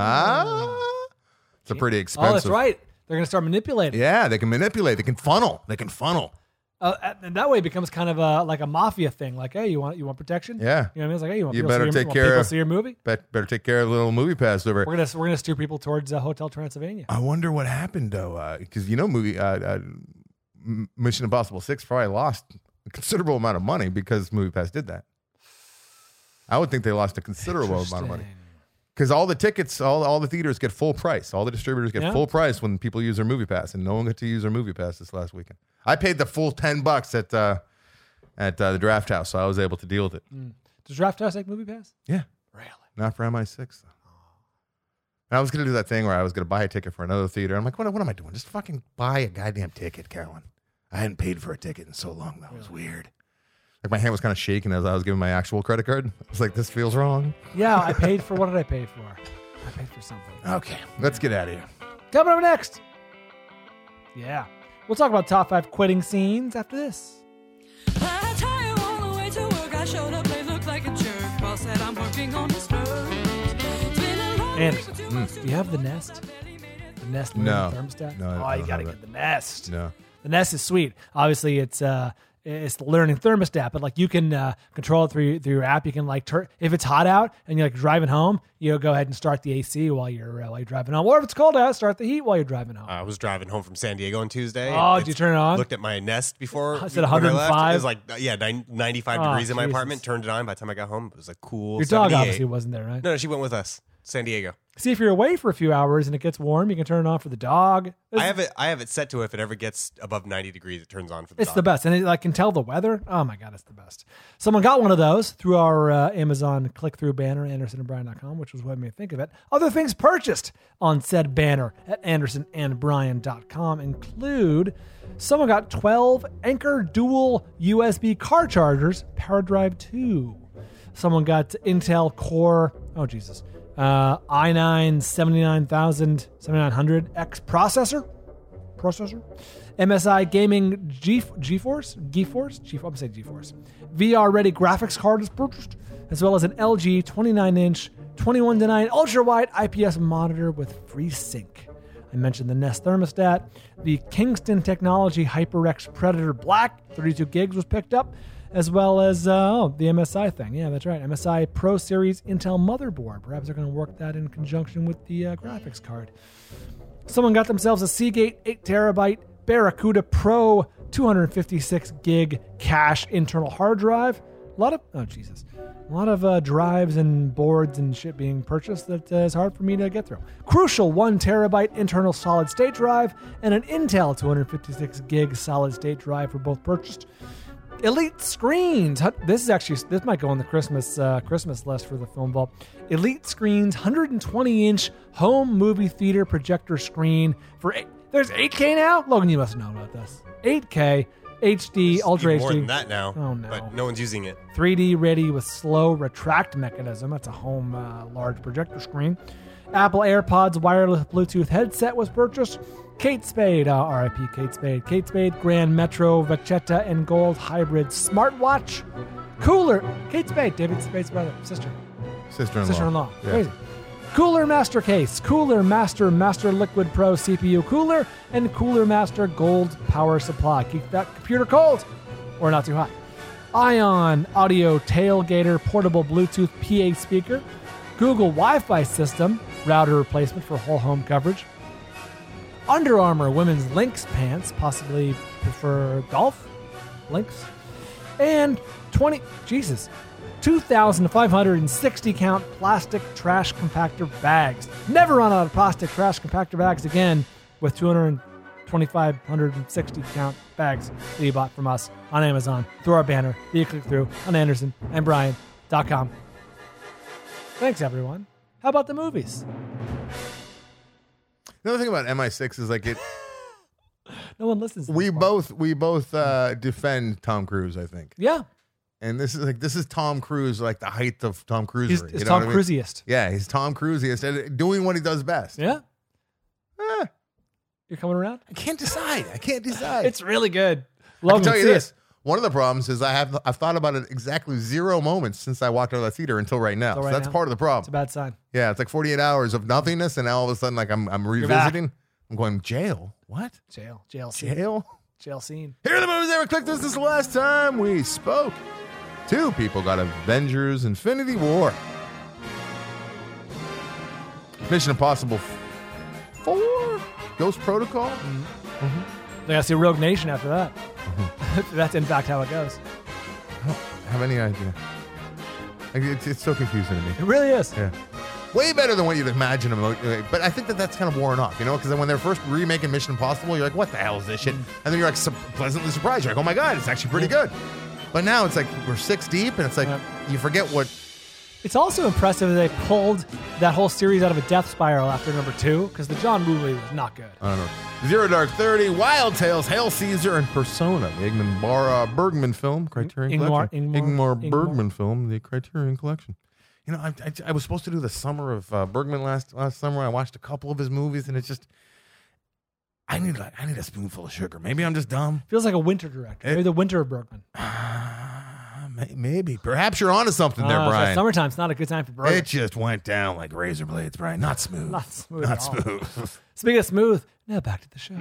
It's a pretty expensive. Oh, that's right. They're going to start manipulating. Yeah, they can manipulate. They can funnel. And that way it becomes kind of like a mafia thing. Like, hey, you want protection? Yeah. You know what I mean? It's like, hey, you better take care of see your movie. Better take care of the little MoviePass over. We're gonna steer people towards Hotel Transylvania. I wonder what happened though, because Mission Impossible 6 probably lost a considerable amount of money because MoviePass did that. I would think they lost a considerable amount of money. Because all the tickets, all the theaters get full price. All the distributors get full price when people use their MoviePass, and no one got to use their MoviePass this last weekend. I paid the full $10 at the Draft House, so I was able to deal with it. Does Draft House take MoviePass? Yeah. Really? Not for MI6, though. And I was going to do that thing where I was going to buy a ticket for another theater. I'm like, what am I doing? Just fucking buy a goddamn ticket, Carolyn. I hadn't paid for a ticket in so long. That was weird. Like my hand was kind of shaking as I was giving my actual credit card. I was like, this feels wrong. Yeah, I paid for, what did I pay for? I paid for something. Okay, let's get out of here. Coming up next. Yeah. We'll talk about top 5 quitting scenes after this. I tell you all the way to work, I showed up, they look like a jerk. Boss said I'm working on the spurs. Anderson, do you have the Nest? The Nest thermostat? No. Oh, you got to get the Nest. No. The Nest is sweet. Obviously, it's the learning thermostat, but like you can control it through your app. You can like if it's hot out and you're like driving home, you go ahead and start the AC while you're driving home. Or if it's cold out, start the heat while you're driving home. I was driving home from San Diego on Tuesday. Oh, did you turn it on? Looked at my Nest before. Is it 105? It was like 95 degrees in my apartment. Turned it on. By the time I got home, it was a cool. Your dog 78. obviously wasn't there, right? No, she went with us. San Diego. See, if you're away for a few hours and it gets warm, you can turn it on for the dog. I have it set to if it ever gets above 90 degrees, it turns on for the dog. It's the best. And it can tell the weather. Oh my God, it's the best. Someone got one of those through our Amazon click-through banner, AndersonandBryan.com, which was what made me think of it. Other things purchased on said banner at AndersonandBryan.com include someone got 12 Anker dual USB car chargers, PowerDrive 2. Someone got Intel Core, i9 7900X processor, MSI Gaming GeForce, VR ready graphics card is purchased, as well as an LG 29-inch 21:9 ultra-wide IPS monitor with FreeSync. I mentioned the Nest thermostat. The Kingston Technology HyperX Predator Black 32 gigs was picked up, as well as the MSI thing. Yeah, that's right. MSI Pro Series Intel motherboard. Perhaps they're going to work that in conjunction with the graphics card. Someone got themselves a Seagate 8TB Barracuda Pro 256 gig cache internal hard drive. A lot of drives and boards and shit being purchased that is hard for me to get through. Crucial 1TB internal solid state drive and an Intel 256 gig solid state drive were both purchased. Elite Screens. This might go on the Christmas list for the Film Vault. Elite Screens 120-inch home movie theater projector screen for there's 8K now? Logan, you must know about this. 8K HD Ultra HD. More than that now. Oh no. But no one's using it. 3D ready with slow retract mechanism. That's a home large projector screen. Apple AirPods wireless Bluetooth headset was purchased. Kate Spade, RIP Kate Spade. Kate Spade Grand Metro Vachetta and Gold Hybrid smartwatch. Cooler. Kate Spade, David Spade's brother, sister-in-law. Yeah. Crazy. Cooler Master Case, Cooler Master Liquid Pro CPU Cooler, and Cooler Master Gold Power Supply. Keep that computer cold or not too hot. Ion Audio Tailgater Portable Bluetooth PA speaker. Google Wi-Fi system, router replacement for whole home coverage. Under Armour women's Lynx pants, possibly prefer golf Lynx. And 2,560 count plastic trash compactor bags. Never run out of plastic trash compactor bags again with 2,560 count bags that you bought from us on Amazon through our banner that you click through on AndersonandBryan.com. Thanks, everyone. How about the movies? Another thing about MI6 is like it. No one listens to We this part. both defend Tom Cruise, I think. Yeah. And this is Tom Cruise, like the height of Tom Cruise. He's Tom Cruisiest. Yeah, he's Tom Cruisiest and doing what he does best. Yeah. Eh, You're coming around? I can't decide. It's really good. I Love can tell to you see this. One of the problems is I've thought about it exactly 0 moments since I walked out of the theater until right now. Until So right that's now. part of the It's a problem. bad sign. Yeah, it's like 48 hours of nothingness, and now all of a sudden, like I'm back. revisiting. I'm going jail. What? Jail scene. Jail? Scene. Here are the movies that were clicked. This is the last time we spoke. 2 people got Avengers: Infinity War. Mission Impossible 4. Ghost Protocol. They gotta see Rogue Nation after that. That's in fact how it goes. I don't have any idea. Like, it's so confusing to me. It really is. Yeah. Way better than what you'd imagine. But I think that's kind of worn off, because when they're first remaking Mission Impossible, you're like, what the hell is this shit? And then you're like pleasantly surprised. You're like, oh my God, it's actually pretty good. But now it's like we're 6 deep, and it's like you forget what. It's also impressive that they pulled that whole series out of a death spiral after number 2, because the John Woo movie was not good. I don't know. Zero Dark 30, Wild Tales, Hail Caesar, and Persona, the Ingmar Bergman film, Criterion Collection. Ingmar Bergman film, the Criterion Collection. I was supposed to do the summer of Bergman last summer. I watched a couple of his movies, and it's just, I need a spoonful of sugar. Maybe I'm just dumb. Feels like a winter director. Maybe the winter of Bergman. Maybe. Perhaps you're onto something there, So Brian. summertime's not a good time for Bergman. It just went down like razor blades, Brian. Not smooth. Not smooth Not at all. smooth. Speaking of smooth, now back to the show.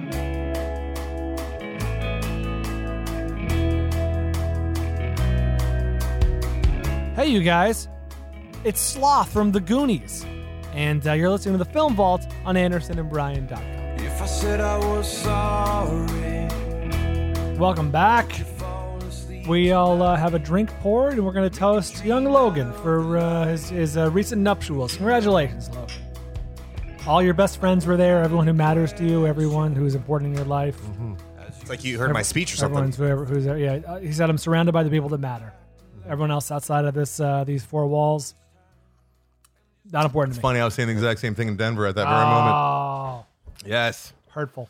Hey, you guys. It's Sloth from The Goonies. And you're listening to the Film Vault on AndersonandBryan.com. If I said I was sorry, Welcome back. We all have a drink poured, and we're going to toast young Logan for his recent nuptials. Congratulations, Logan. All your best friends were there, everyone who matters to you, everyone who is important in your life. It's like you heard my speech or something. Everyone's who's there. Yeah, he said, I'm surrounded by the people that matter. Everyone else outside of these 4 walls, not important to me. Funny, I was saying the exact same thing in Denver at that very moment. Oh, Yes. hurtful.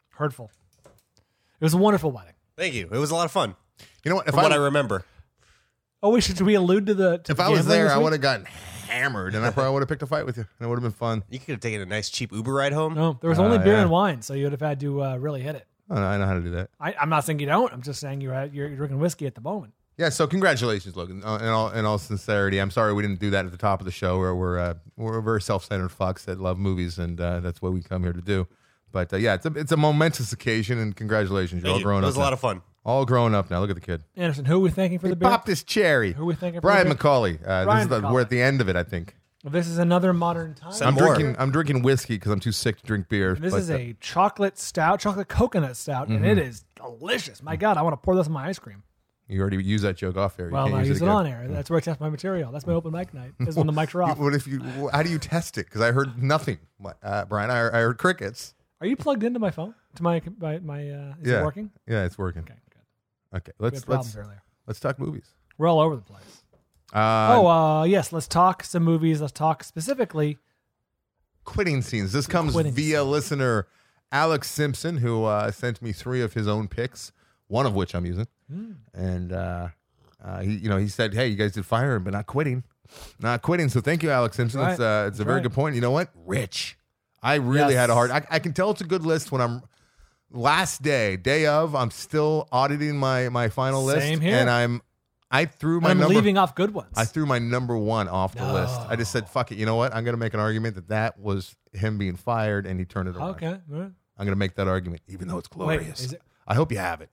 It was a wonderful wedding. Thank you. It was a lot of fun. You know what? From what I remember. Oh, should we allude to the? If I was there, I would have gotten hammered, and I probably would have picked a fight with you, and it would have been fun. You could have taken a nice cheap Uber ride home. No, there was only beer yeah. and wine, so you would have had to really hit it. Oh, no, I know how to do that. I'm not saying you don't. I'm just saying you're drinking whiskey at the moment. Yeah, so congratulations, Logan. In all sincerity, I'm sorry we didn't do that at the top of the show. We're very self-centered fucks that love movies, and that's what we come here to do. But yeah, it's a momentous occasion, and congratulations, you're all grown up. It was a lot of fun. All grown up now. Look at the kid. Anderson, who are we thanking for the beer? Pop this cherry. Who are we thanking for Brian the beer? McCauley. Brian McCauley. We're at the end of it, I think. This is another modern time. Some more. I'm drinking whiskey because I'm too sick to drink beer. This but, is a chocolate coconut stout, and it is delicious. My God, I want to pour this in my ice cream. You already used that joke off air. You Well, can't I use it again. on air. That's where I test my material. That's my open mic night. This is when the mics are off. What if you? How do you test it? Because I heard nothing, Brian. I heard crickets. Are you plugged into my phone? To my is Yeah. it working? Yeah, it's working. Okay, good. Okay, We had let's problems earlier. talk movies. We're all over the place. Yes, let's talk some movies. Let's talk specifically. Quitting scenes. This comes Quitting via listener Alex Simpson, who sent me 3 of his own picks, one of which I'm using, and he said, "Hey, you guys did fire, but not quitting, So thank you, Alex Simpson. Right. It's a very right. good point. You know what? Rich. I really had a hard. I can tell it's a good list when I'm last day of. I'm still auditing my final list, Same here. and I threw my I'm number. leaving off good ones. I threw my number 1 off the list. I just said, fuck it. You know what? I'm going to make an argument that was him being fired and he turned it around. Okay. All right. I'm going to make that argument, even though it's glorious. is it- I hope you have it.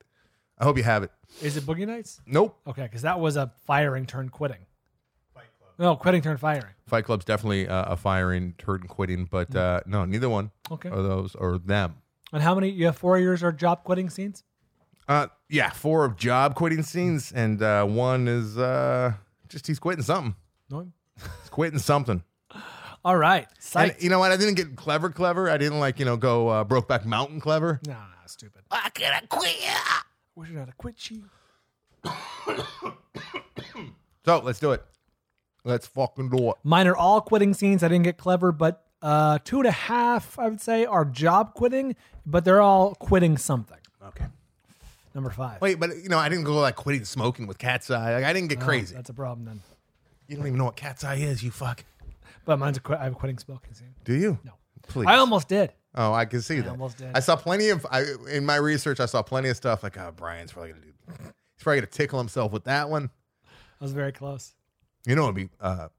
Is it Boogie Nights? Nope. Okay, because that was a firing turned quitting. Fight Club. No, quitting turned firing. Fight Club's definitely a firing, turn quitting, but no, neither one Okay. of those or them. And how many? You have 4 years or job quitting scenes? Yeah, 4 of job quitting scenes, and 1 is just he's quitting something. No. He's quitting something. All right. And Psyched. you know what? I didn't get clever. I didn't go Brokeback Mountain clever. Nah, stupid. I gotta quit. Wish I had to quit you. So let's do it. Let's fucking do it. Mine are all quitting scenes. I didn't get clever, but 2.5, I would say, are job quitting, but they're all quitting something. Okay. Number 5. Wait, but I didn't go like quitting smoking with Cat's Eye. Like I didn't get crazy. That's a problem then. You don't even know what Cat's Eye is, you fuck. But mine's I have a quitting smoking scene. Do you? No. Please. I almost did. Oh, I can see that. almost did. I saw plenty of in my research. I saw plenty of stuff like, Brian's probably gonna do. He's probably gonna tickle himself with that one. I was very close. You know, it'd be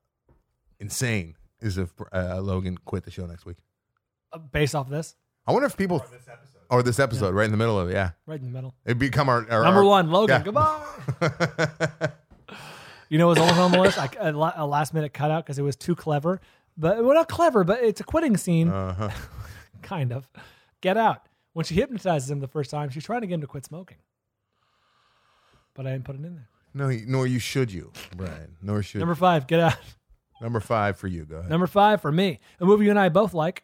insane is if Logan quit the show next week. Based off of this, I wonder if people or this episode right in the middle of it. Yeah, right in the middle. it'd become our Number 1, Logan. Yeah. Goodbye. You know, it was almost on the list. Like a last minute cutout because it was too clever. But well, not clever, but it's a quitting scene. Kind of. Get Out. When she hypnotizes him the first time, she's trying to get him to quit smoking. But I didn't put it in there. No, nor you should you, Brian. Nor should Number 5, Get Out. Number 5 for you. Go ahead. Number 5 for me. A movie you and I both like.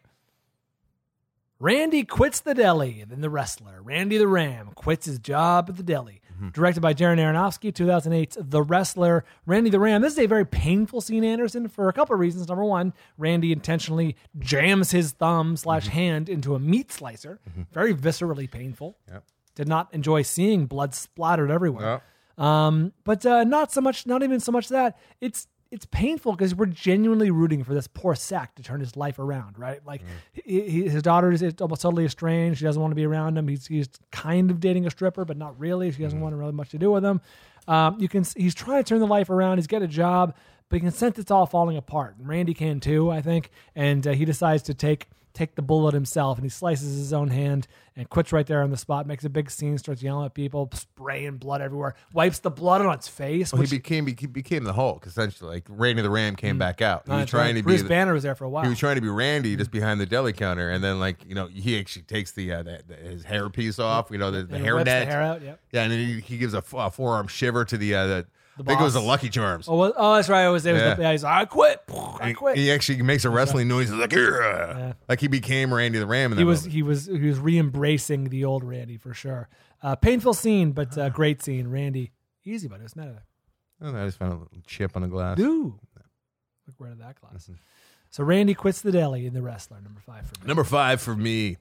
Randy Quits the Deli. Then The Wrestler. Randy the Ram quits his job at the deli. Directed by Darren Aronofsky, 2008's The Wrestler. Randy the Ram. This is a very painful scene, Anderson, for a couple of reasons. Number 1, Randy intentionally jams his thumb/hand into a meat slicer. Very viscerally painful. Yep. Did not enjoy seeing blood splattered everywhere. Yep. But not even so much that. It's painful because we're genuinely rooting for this poor sack to turn his life around, right? Like his daughter is almost totally estranged. She doesn't want to be around him. He's kind of dating a stripper, but not really. She doesn't want really much to do with him. He's trying to turn the life around. He's getting a job, but he can sense it's all falling apart. And Randy can too, I think. And he decides to take the bullet himself, and he slices his own hand and quits right there on the spot, makes a big scene, starts yelling at people, spraying blood everywhere, wipes the blood on its face. Well, he became the Hulk, essentially. Like Randy the Ram came back out. He was trying to Bruce be Banner was there for a while. He was trying to be Randy just behind the deli counter, and then he actually takes his hair piece off, the hair whips net. the hair out, yep. Yeah, and then he gives a forearm shiver to the I think it boss. was the Lucky Charms. Oh, that's right. He's like, I quit. I quit. He actually makes a wrestling noise. He's like, like he became Randy the Ram. In that he was re-embracing the old Randy for sure. Painful scene, but great scene. Randy, easy, but it's not a. Oh, I just found a little chip on the glass. Ooh, look right at that glass. So Randy Quits the Deli in The Wrestler. Number 5 for me. Number 5 for me.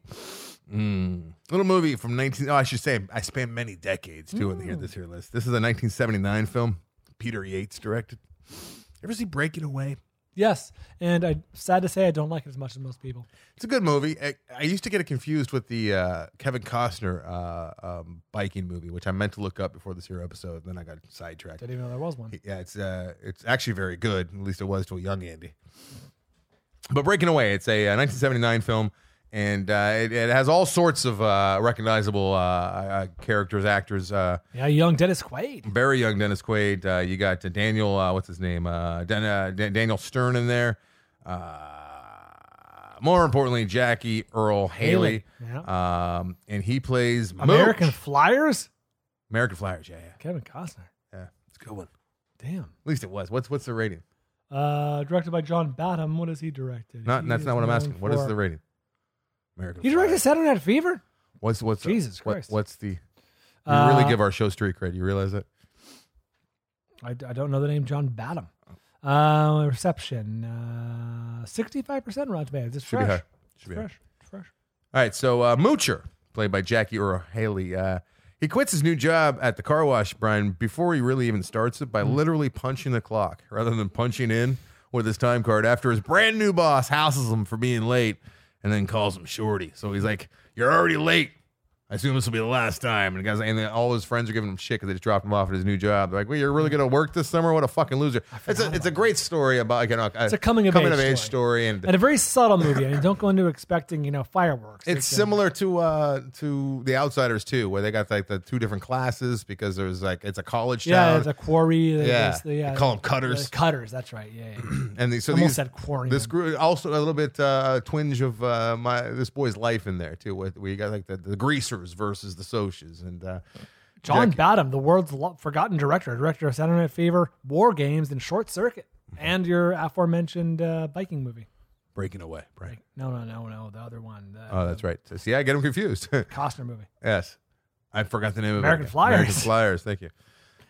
Little movie from I should say I spanned many decades too in this here list. This is a 1979 film. Peter Yates directed. Ever see Breaking Away? Yes, and I'm sad to say I don't like it as much as most people. It's a good movie. I used to get it confused with the Kevin Costner biking movie, which I meant to look up before this here episode. Then I got sidetracked. Didn't even know there was one. Yeah, it's actually very good. At least it was to a young Andy. But Breaking Away, it's a 1979 film. And it has all sorts of recognizable characters, actors. Young Dennis Quaid. Very young Dennis Quaid. You got Daniel, what's his name? Daniel Stern in there. More importantly, Jackie Earl Haley. Yeah. And he plays American Mooch. Flyers? American Flyers, yeah. Kevin Costner. Yeah, it's a good one. Damn. At least it was. What's the rating? Directed by John Badham. What has he directed? That's not what I'm asking. What is the rating? American He directed Saturday Night Fever? What's Jesus Christ. What's the? You really give our show street credit. You realize that? I don't know the name John Badham. Reception 65% Rotten Tomatoes. It's fresh. Be high. It's fresh. It's fresh. All right, so Moocher, played by Jackie Earl Haley, he quits his new job at the car wash, Brian, before he really even starts it by literally punching the clock rather than punching in with his time card after his brand new boss houses him for being late. And then calls him Shorty. So he's like, "You're already late. I assume this will be the last time." And guys, and then all his friends are giving him shit because they just dropped him off at his new job. They're like, "Well, you're really going to work this summer? What a fucking loser!" It's a great story about it's a coming of age story and a very subtle movie. I mean, don't go into expecting fireworks. It's similar to The Outsiders too, where they got like the two different classes because there's like it's a college town. Yeah, it's a quarry. They call them cutters. Cutters, that's right. Yeah. And almost said quarry. This group also a little bit twinge of this boy's life in there too, where you got like the greasers versus the socias and John Badham, the world's forgotten director of Saturday Night Fever, War Games, and Short Circuit, and your aforementioned biking movie. Breaking Away, right? No, the other one. That's right. So, see, I get him confused. Costner movie. Yes, I forgot the name of it. American Flyers. American Flyers. Thank you.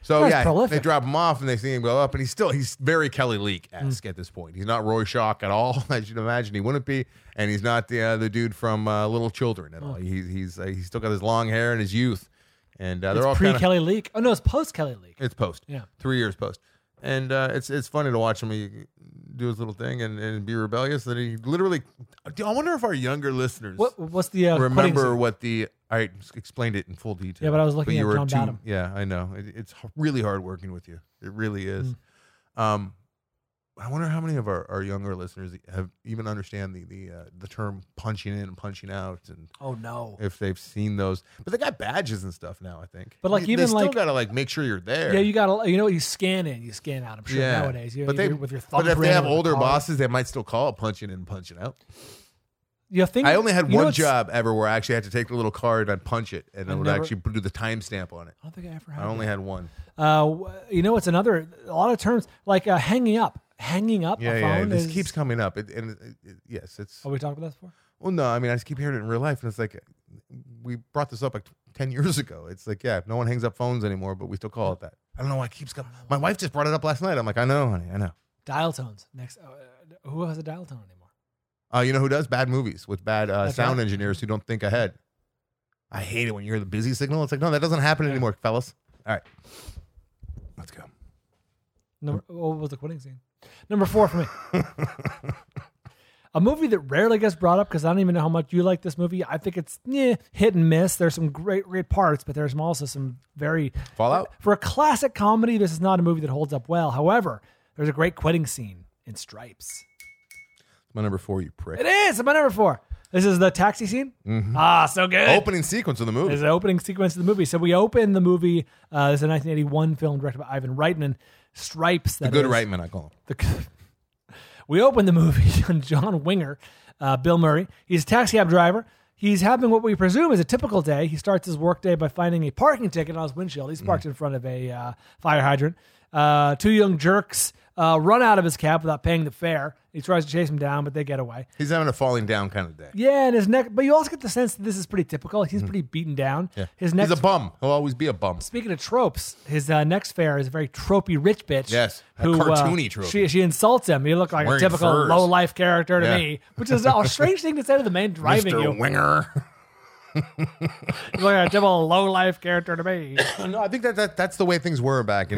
So That's yeah, prolific. they drop him off and they see him go up, and he's very Kelly Leak-esque at this point. He's not Roy Schock at all, as you'd imagine he wouldn't be, and he's not the dude from Little Children at all. He's still got his long hair and his youth, and they're all pre Kelly Leak. Oh no, it's post Kelly Leak. It's post. Yeah. 3 years post. And it's funny to watch him do his little thing and be rebellious. That he literally. I wonder if our younger listeners What's the remember what the. I explained it in full detail. Yeah, but I was looking at John Badham. Yeah, I know. It's really hard working with you. It really is. I wonder how many of our younger listeners have even understand the term punching in and punching out, and oh no, if they've seen those. But they got badges and stuff now, I think. But like they even still like got to make sure you're there. Yeah, you got to you scan in, you scan out. I'm sure nowadays. But with your thumbprint. But if they have older bosses, they might still call it punching in and punching out. I only had one job ever where I actually had to take the little card and punch it, and it would actually do the timestamp on it. I don't think I ever had. I only had one. It's a lot of terms like hanging up. Hanging up a phone. This keeps coming up. Yes, it's. Have we talked about this before? Well, no. I mean, I just keep hearing it in real life, and it's like we brought this up like 10 years ago. It's like, no one hangs up phones anymore, but we still call it that. I don't know why it keeps coming. My wife just brought it up last night. I'm like, I know, honey, I know. Dial tones. Next, who has a dial tone You anymore? know who does? Bad movies with bad sound engineers who don't think ahead. I hate it when you hear the busy signal. It's like, no, that doesn't happen anymore, fellas. All right, let's go. What was the quitting scene? Number 4 for me. A movie that rarely gets brought up because I don't even know how much you like this movie. I think it's hit and miss. There's some great parts, but there's also some very... Fallout? For a classic comedy, this is not a movie that holds up well. However, there's a great quitting scene in Stripes. It's my number 4, you prick. It is! It's my number 4. This is the taxi scene? Mm-hmm. Ah, so good. Opening sequence of the movie. This is the opening sequence of the movie. So we open the movie. This is a 1981 film directed by Ivan Reitman. Stripes. The good Reitman, I call him. We open the movie on John Winger, Bill Murray. He's a taxi cab driver. He's having what we presume is a typical day. He starts his workday by finding a parking ticket on his windshield. He's parked in front of a fire hydrant. 2 young jerks run out of his cab without paying the fare. He tries to chase them down, but they get away. He's having a falling down kind of day. Yeah, and his neck. But you also get the sense that this is pretty typical. He's pretty beaten down. Yeah. He's a bum. He'll always be a bum. Speaking of tropes, his next fare is a very tropey rich bitch. Yes, a who, cartoony trope. She insults him. You look like a typical low life character to me, which is a strange thing to say to the man driving Mr. you. Winger. You look like a typical low life character to me. No, I think that's the way things were back in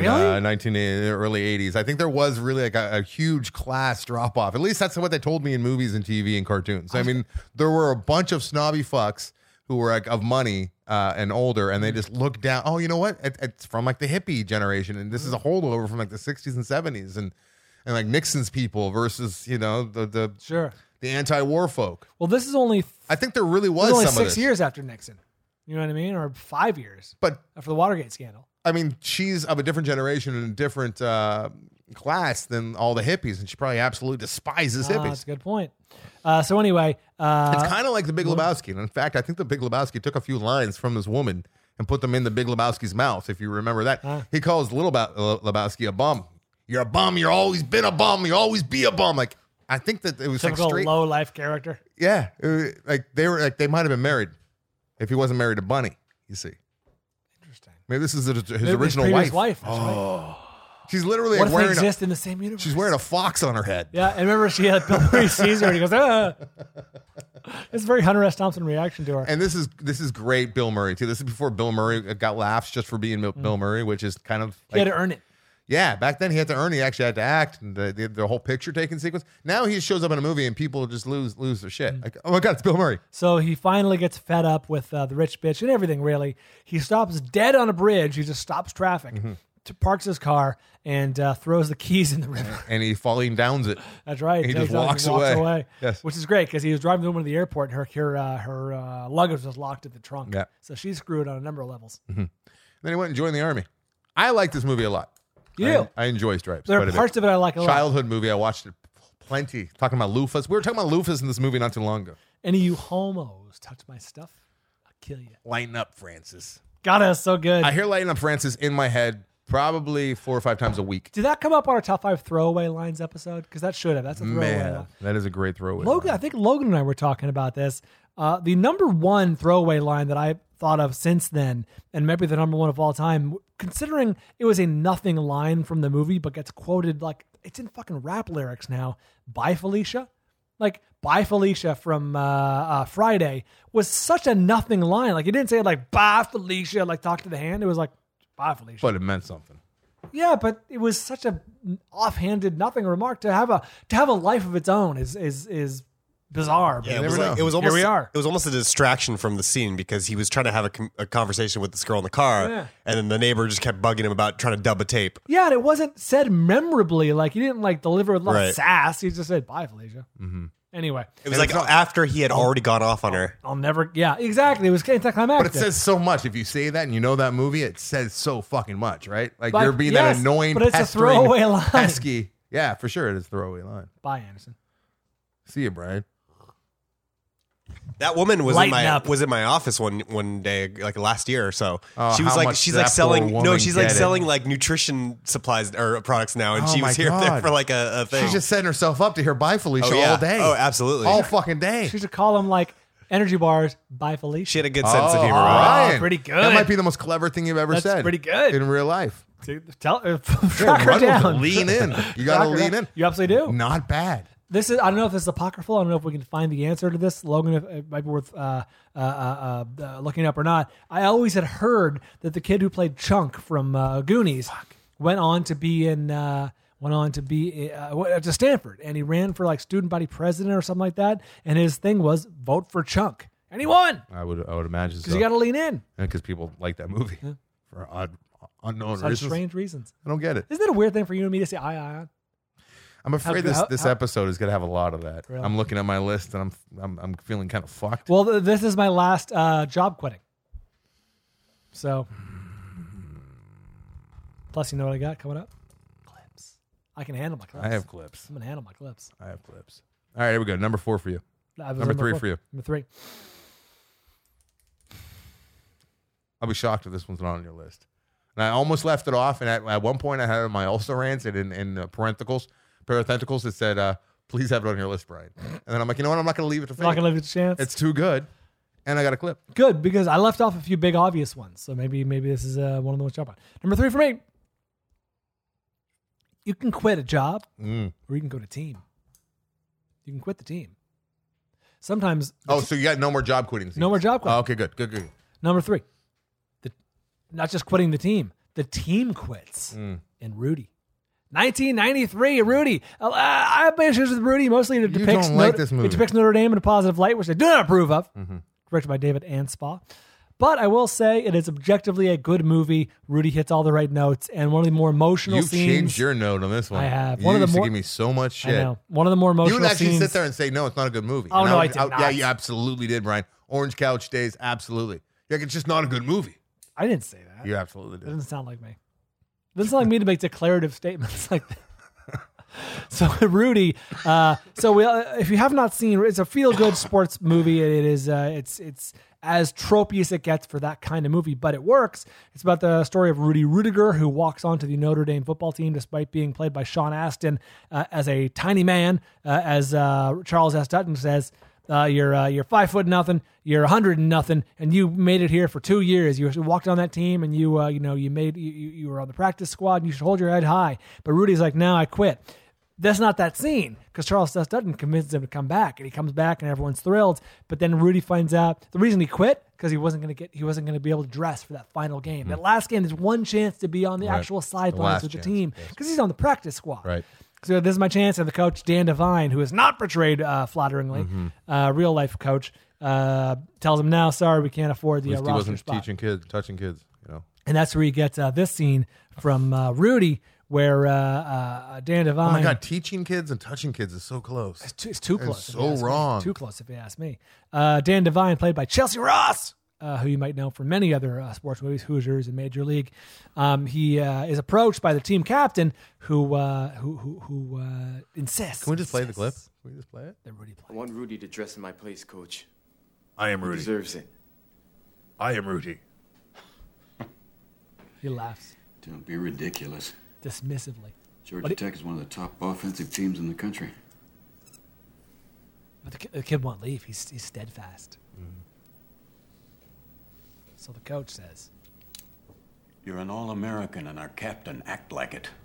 early 80s. I think there was really like a huge class drop off. At least that's what they told me in movies and TV and cartoons. I mean, there were a bunch of snobby fucks who were like of money and older, and they just looked down. Oh, you know what? It's from like the hippie generation, and this is a holdover from like the 60s and 70s, and like Nixon's people versus the anti-war folk. Well, this is only. I think there really was only some 6 of this. years after Nixon. You know what I mean, or 5 years. But after the Watergate scandal. I mean, she's of a different generation and a different class than all the hippies, and she probably absolutely despises hippies. That's a good point. So anyway, it's kind of like the Big Lebowski. And in fact, I think the Big Lebowski took a few lines from this woman and put them in the Big Lebowski's mouth. If you remember that, he calls Little Lebowski a bum. You're a bum. You're always been a bum. You always be a bum. Like I think that it was typical like straight low life character. Yeah, like they might have been married if he wasn't married to Bunny. You see, interesting. Maybe this is his original wife. That's right. She's literally what like if wearing they exist in the same universe? She's wearing a fox on her head. Yeah, and remember she had Bill Murray sees her and he goes, ah. It's a very Hunter S. Thompson reaction to her. And this is great Bill Murray too. This is before Bill Murray got laughs just for being Bill Murray, which is kind of he had to earn it. Yeah, back then he had to earn it. He actually had to act, and the whole picture taking sequence. Now he shows up in a movie and people just lose their shit. Like, oh my God, it's Bill Murray. So he finally gets fed up with the rich bitch and everything, really. He stops dead on a bridge. He just stops traffic, parks his car, and throws the keys in the river. And he falling downs it. That's right. He just walks away. Yes. Which is great because he was driving the woman to the airport and her luggage was locked in the trunk. Yeah. So she's screwed on a number of levels. Then he went and joined the army. I like this movie a lot. I enjoy Stripes. There are parts of it I like a lot. Childhood movie. I watched it plenty. Talking about loofahs. We were talking about loofahs in this movie not too long ago. Any of you homos touch my stuff, I'll kill you. Lighten up, Francis. God, that's so good. I hear Lighten Up, Francis in my head probably 4 or 5 times a week. Did that come up on our top 5 throwaway lines episode? Because that should have. That's a throwaway line. That is a great throwaway Logan, line. I think Logan and I were talking about this. The number one throwaway line that I thought of since then, and maybe the number one of all time, considering it was a nothing line from the movie, but gets quoted like it's in fucking rap lyrics now. Bye, Felicia. Like, bye, Felicia from Friday was such a nothing line. Like, he didn't say it like, bye, Felicia, like talk to the hand. It was like, bye, Felicia. But it meant something. Yeah, but it was such a offhanded nothing remark. To have a life of its own is bizarre. Yeah, but it was, never like, know. it was almost. Here we are. It was almost a distraction from the scene because he was trying to have a conversation with this girl in the car, Yeah. and then the neighbor just kept bugging him about trying to dub a tape. Yeah, and it wasn't said memorably. Like, he didn't like deliver with a lot of Right. sass. He just said, bye, Felicia. Mm-hmm. Anyway, It was like after he had already gone off on her. I'll never. Yeah, exactly. It was anticlimactic. But it says so much. If you say that and you know that movie, it says so fucking much, right? Like, But you're being yes, that annoying, but it's a pestering, throwaway line. pesky. Yeah, for sure, it is a throwaway line. Bye, Anderson. See you, Brian. That woman was Lighten up. in my office one day, like last year or so. Oh, she was how like much she's did like that selling poor woman she's like get it? selling like nutrition supplies or products now, and Oh she was my here there God. for like a thing. She's just setting herself up to hear bye, Felicia, Oh, yeah. all day. Oh, absolutely. All fucking day. She should call them like energy bars. Bye, Felicia. She had a good sense of humor. Right? Brian. pretty good. That might be the most clever thing you've ever That's said. pretty good. In real life. Tell Yeah, track her run with it. down. Lean in. You got to Track her lean down. in. You absolutely do. Not bad. This is. I don't know if this is apocryphal. I don't know if we can find the answer to this. Logan, if it might be worth looking up or not. I always had heard that the kid who played Chunk from Goonies went on to be to Stanford, and he ran for like student body president or something like that. And his thing was vote for Chunk, and he won I would imagine so. because you got to lean in. Because people like that movie for unknown Such reasons. strange reasons. I don't get it. Isn't it a weird thing for you and me to say aye on? I'm afraid How- this how- episode is going to have a lot of that. Really? I'm looking at my list and I'm feeling kind of fucked. Well, this is my last job quitting. So, plus, you know what I got coming up? Clips. I can handle my clips. I have clips. I'm gonna handle my clips. I have clips. All right, here we go. Number 4 for you. That was Number 3 4. for you. Number 3. I'll be shocked if this one's not on your list. And I almost left it off, and at one point I had it on my also rants and in parentheticals, it said, please have it on your list, Brian. And then I'm like, you know what? I'm not going to leave it to I'm not fate. gonna leave it a chance. It's too good. And I got a clip. good because I left off a few big obvious ones. So maybe this is one of the ones to jump on. Number 3 for me. You can quit a job, or you can go to team. You can quit the team. Sometimes. So you got no more job quitting. No more job quitting. Oh, okay, good. Number 3, not just quitting the team quits in Rudy. 1993, Rudy. I have issues with Rudy. Mostly it depicts don't like this movie. It depicts Notre Dame in a positive light, which I do not approve of. Directed by David Anspaugh. But I will say it is objectively a good movie. Rudy hits all the right notes, and one of the more emotional You've scenes. changed your note on this one. I have. You One of the used more- to give me so much shit. I know. One of the more emotional You would actually scenes. sit there and say, no, it's not a good movie. Oh, And no, I would- did not. Yeah, you absolutely did, Brian. Orange Couch Days, absolutely. Like, it's just not a good movie. I didn't say that. You absolutely It did. doesn't sound like me. It doesn't sound like me to make declarative statements like that. So Rudy, if you have not seen, it's a feel-good sports movie. It is, it's as tropey as it gets for that kind of movie, but it works. It's about the story of Rudy Rudiger, who walks onto the Notre Dame football team despite being played by Sean Astin as a tiny man, as Charles S. Dutton says. You're 5 foot nothing. You're 100 and nothing, and you made it here for 2 years. You walked on that team, and you were on the practice squad, and you should hold your head high. But Rudy's like, no, I quit. That's not that scene because Charles S. Dutton convinces him to come back, and he comes back, and everyone's thrilled. But then Rudy finds out the reason he quit because he wasn't going to be able to dress for that final game. That last game is one chance to be on the Right. actual The sidelines last with the chance, team yes. because he's on the practice squad. Right. So this is my chance, and the coach Dan Devine, who is not portrayed flatteringly, real life coach, tells him, "No, sorry, we can't afford At the least he roster wasn't spot." touching kids, you know. And that's where he gets this scene from Rudy, where Dan Devine. Oh my God, teaching kids and touching kids is so close. It's too close. if so you ask me. wrong. Too close, if you ask me. Dan Devine, played by Chelsea Ross, who you might know from many other sports movies, Hoosiers and Major League. He is approached by the team captain, who insists. Can we just play the clip? Can we just play it? That Rudy I played. want Rudy to dress in my place, Coach. I am He Rudy. deserves it. I am Rudy. He laughs Don't be ridiculous. dismissively. Georgia But Tech is one of the top offensive teams in the country. But the kid won't leave. He's steadfast. So the coach says, You're an all-American and our captain. Act like it.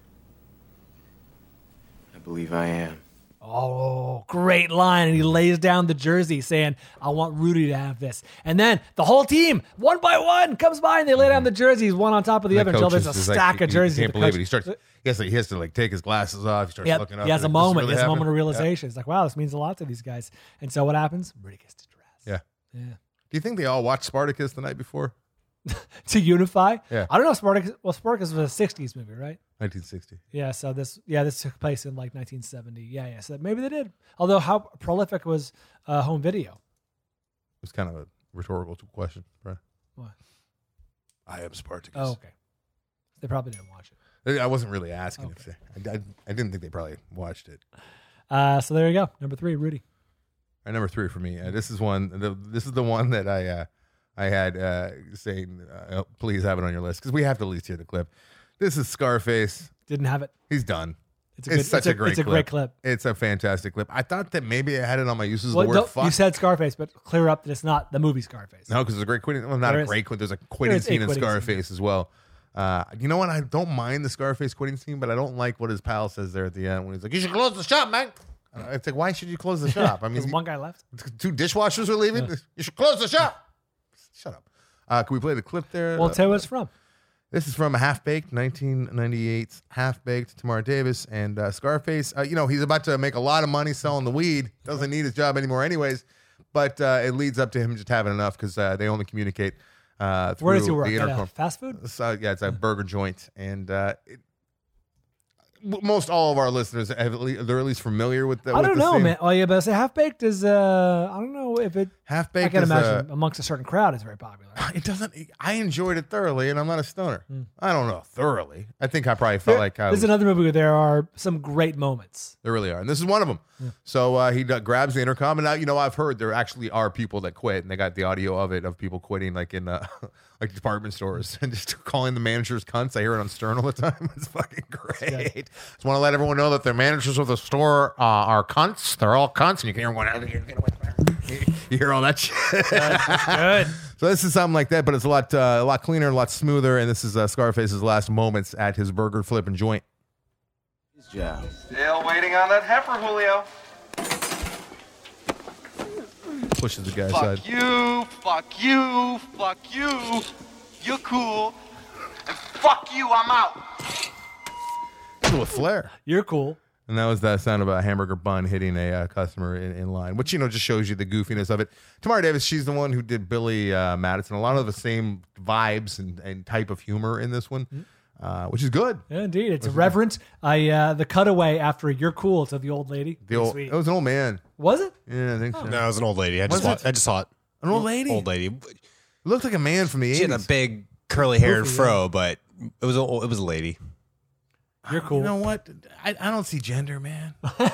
I believe I am. Oh, great line. And he lays down the jersey saying, I want Rudy to have this. And then the whole team, one by one, comes by and they lay down the jerseys, one on top of the other until there's a stack of jerseys. He can't believe it. He starts. He has to like take his glasses off. He starts looking up. He has a moment. He has a moment of realization. It's like, wow, this means a lot to these guys. And so what happens? Rudy gets to dress. Yeah. Do you think they all watched Spartacus the night before? To unify? Yeah. I don't know. Spartacus was a 60s movie, right? 1960. Yeah. So this took place in like 1970. Yeah. So maybe they did. Although how prolific was home video? It was kind of a rhetorical question, right? What? I am Spartacus. Oh, okay. They probably didn't watch it. I wasn't really asking Okay. if they. I didn't think they probably watched it. So there you go. Number 3, Rudy. All right, number 3 for me. This is one. This is the one that I had saying, please have it on your list because we have to at least hear the clip. This is Scarface. Didn't have it. He's done. It's such a great clip. great clip. It's a fantastic clip. I thought that maybe I had it on my uses Well, of the word fuck. you said Scarface, but clear up that it's not the movie Scarface. No, because there's a great quitting. Well, not There a is. great quit. There's a quitting is a scene in quitting Scarface as well. You know what? I don't mind the Scarface quitting scene, but I don't like what his pal says there at the end when he's like, "You should close the shop, man." It's like, why should you close the shop? I mean, There's one guy left. 2 dishwashers are leaving. You should close the shop. Shut up. Can we play the clip there? Well, tell you what it's from. This is from Half Baked, 1998's Half Baked, Tamar Davis. And Scarface, he's about to make a lot of money selling the weed. Doesn't need his job anymore anyways. But it leads up to him just having enough because they only communicate through Where does he work? the At intercom. a fast food? So, yeah, it's a burger joint. And most all of our listeners, they're at least familiar with the I don't know, scene. man. Oh, yeah, but Half Baked is, I don't know if it, Half I Baked can is imagine amongst a certain crowd it's very popular. it doesn't. I enjoyed it thoroughly, and I'm not a stoner. I don't know thoroughly. I think I probably felt like I There's was, another movie where there are some great moments. there really are, and this is one of them. So he grabs the intercom, and now I've heard there actually are people that quit, and they got the audio of it of people quitting, like in like department stores, and just calling the managers cunts. I hear it on Stern all the time. It's fucking great. Just want to let everyone know that the managers of the store are cunts. They're all cunts, and you can hear one. You hear all that shit. That's good. So this is something like that, but it's a lot cleaner, a lot smoother, and this is Scarface's last moments at his burger flipping joint. Yeah. Still waiting on that heifer, Julio. Pushes the guy aside. Fuck you, fuck you, fuck you. You're cool. And fuck you, I'm out. With flair. You're cool. And that was that sound of a hamburger bun hitting a customer in line, which, just shows you the goofiness of it. Tamara Davis, she's the one who did Billy Madison. A lot of the same vibes and type of humor in this one, which is good. Yeah, indeed. It's irreverent. The cutaway after You're Cool to the old lady. It was an old man. Was it? Yeah, I think so. No, it was an old lady. I just saw it. An old lady? Old lady. It looked like a man from the 80s. She had a big curly hair and Goofy, fro, but it was a lady. You're cool. You know what? I don't see gender, man.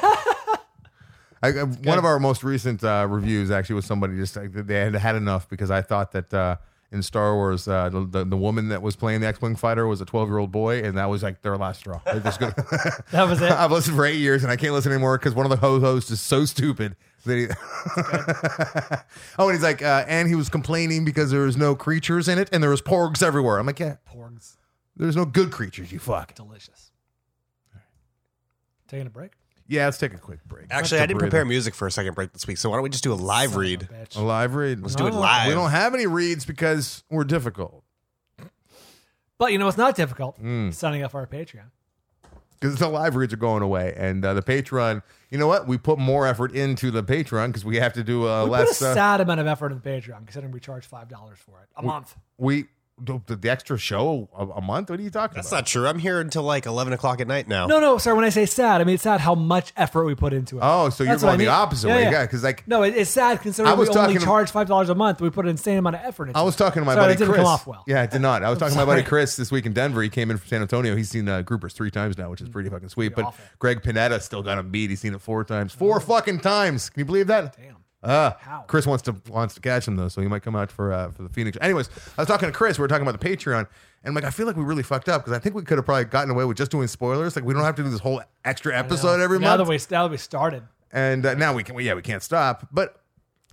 One of our most recent reviews actually was somebody just they had enough because I thought that in Star Wars the woman that was playing the X-Wing fighter was a 12-year-old boy, and that was like their last straw. That was it. I've listened for 8 years and I can't listen anymore because one of the hosts is so stupid that he. Oh, and he's like, and he was complaining because there was no creatures in it and there was porgs everywhere. I'm like, yeah, Porgs. there's no good creatures. You fuck. Delicious. Taking a break? Yeah, let's take a quick break. Actually, I didn't prepare music for a second break this week, so why don't we just do a live read? A live read. Let's do it live. We don't have any reads because we're difficult. But you know what's not difficult? Signing up for our Patreon. Because the live reads are going away. And the Patreon, you know what? We put more effort into the Patreon because we have to do We less. put a sad amount of effort in the Patreon considering we charge $5 for it a month. We the extra show a month? What are you talking That's about? not true. I'm here until like 11 o'clock at night now. No, sorry. When I say sad, I mean it's sad how much effort we put into it. Oh, so That's you're what going I the mean. opposite way. Yeah, because like No, it's sad considering I was we only talking- charge $5 a month. We put an insane amount of effort into it. I was talking to my Sorry, buddy that didn't Chris. come off well. Yeah, it did not. I was talking to my sorry. buddy Chris this week in Denver. He came in from San Antonio. He's seen Groupers 3 times now, which is pretty fucking sweet. Pretty But awful. Greg Panetta still got him beat. He's seen it 4 times. 4 fucking times. Can you believe that? Damn. How? Chris wants to catch him though, so he might come out for the Phoenix. Anyways, I was talking to Chris. We were talking about the Patreon, and I'm like, I feel like we really fucked up because I think we could have probably gotten away with just doing spoilers. Like we don't have to do this whole extra episode every Now month. that we started. And now we can't stop. But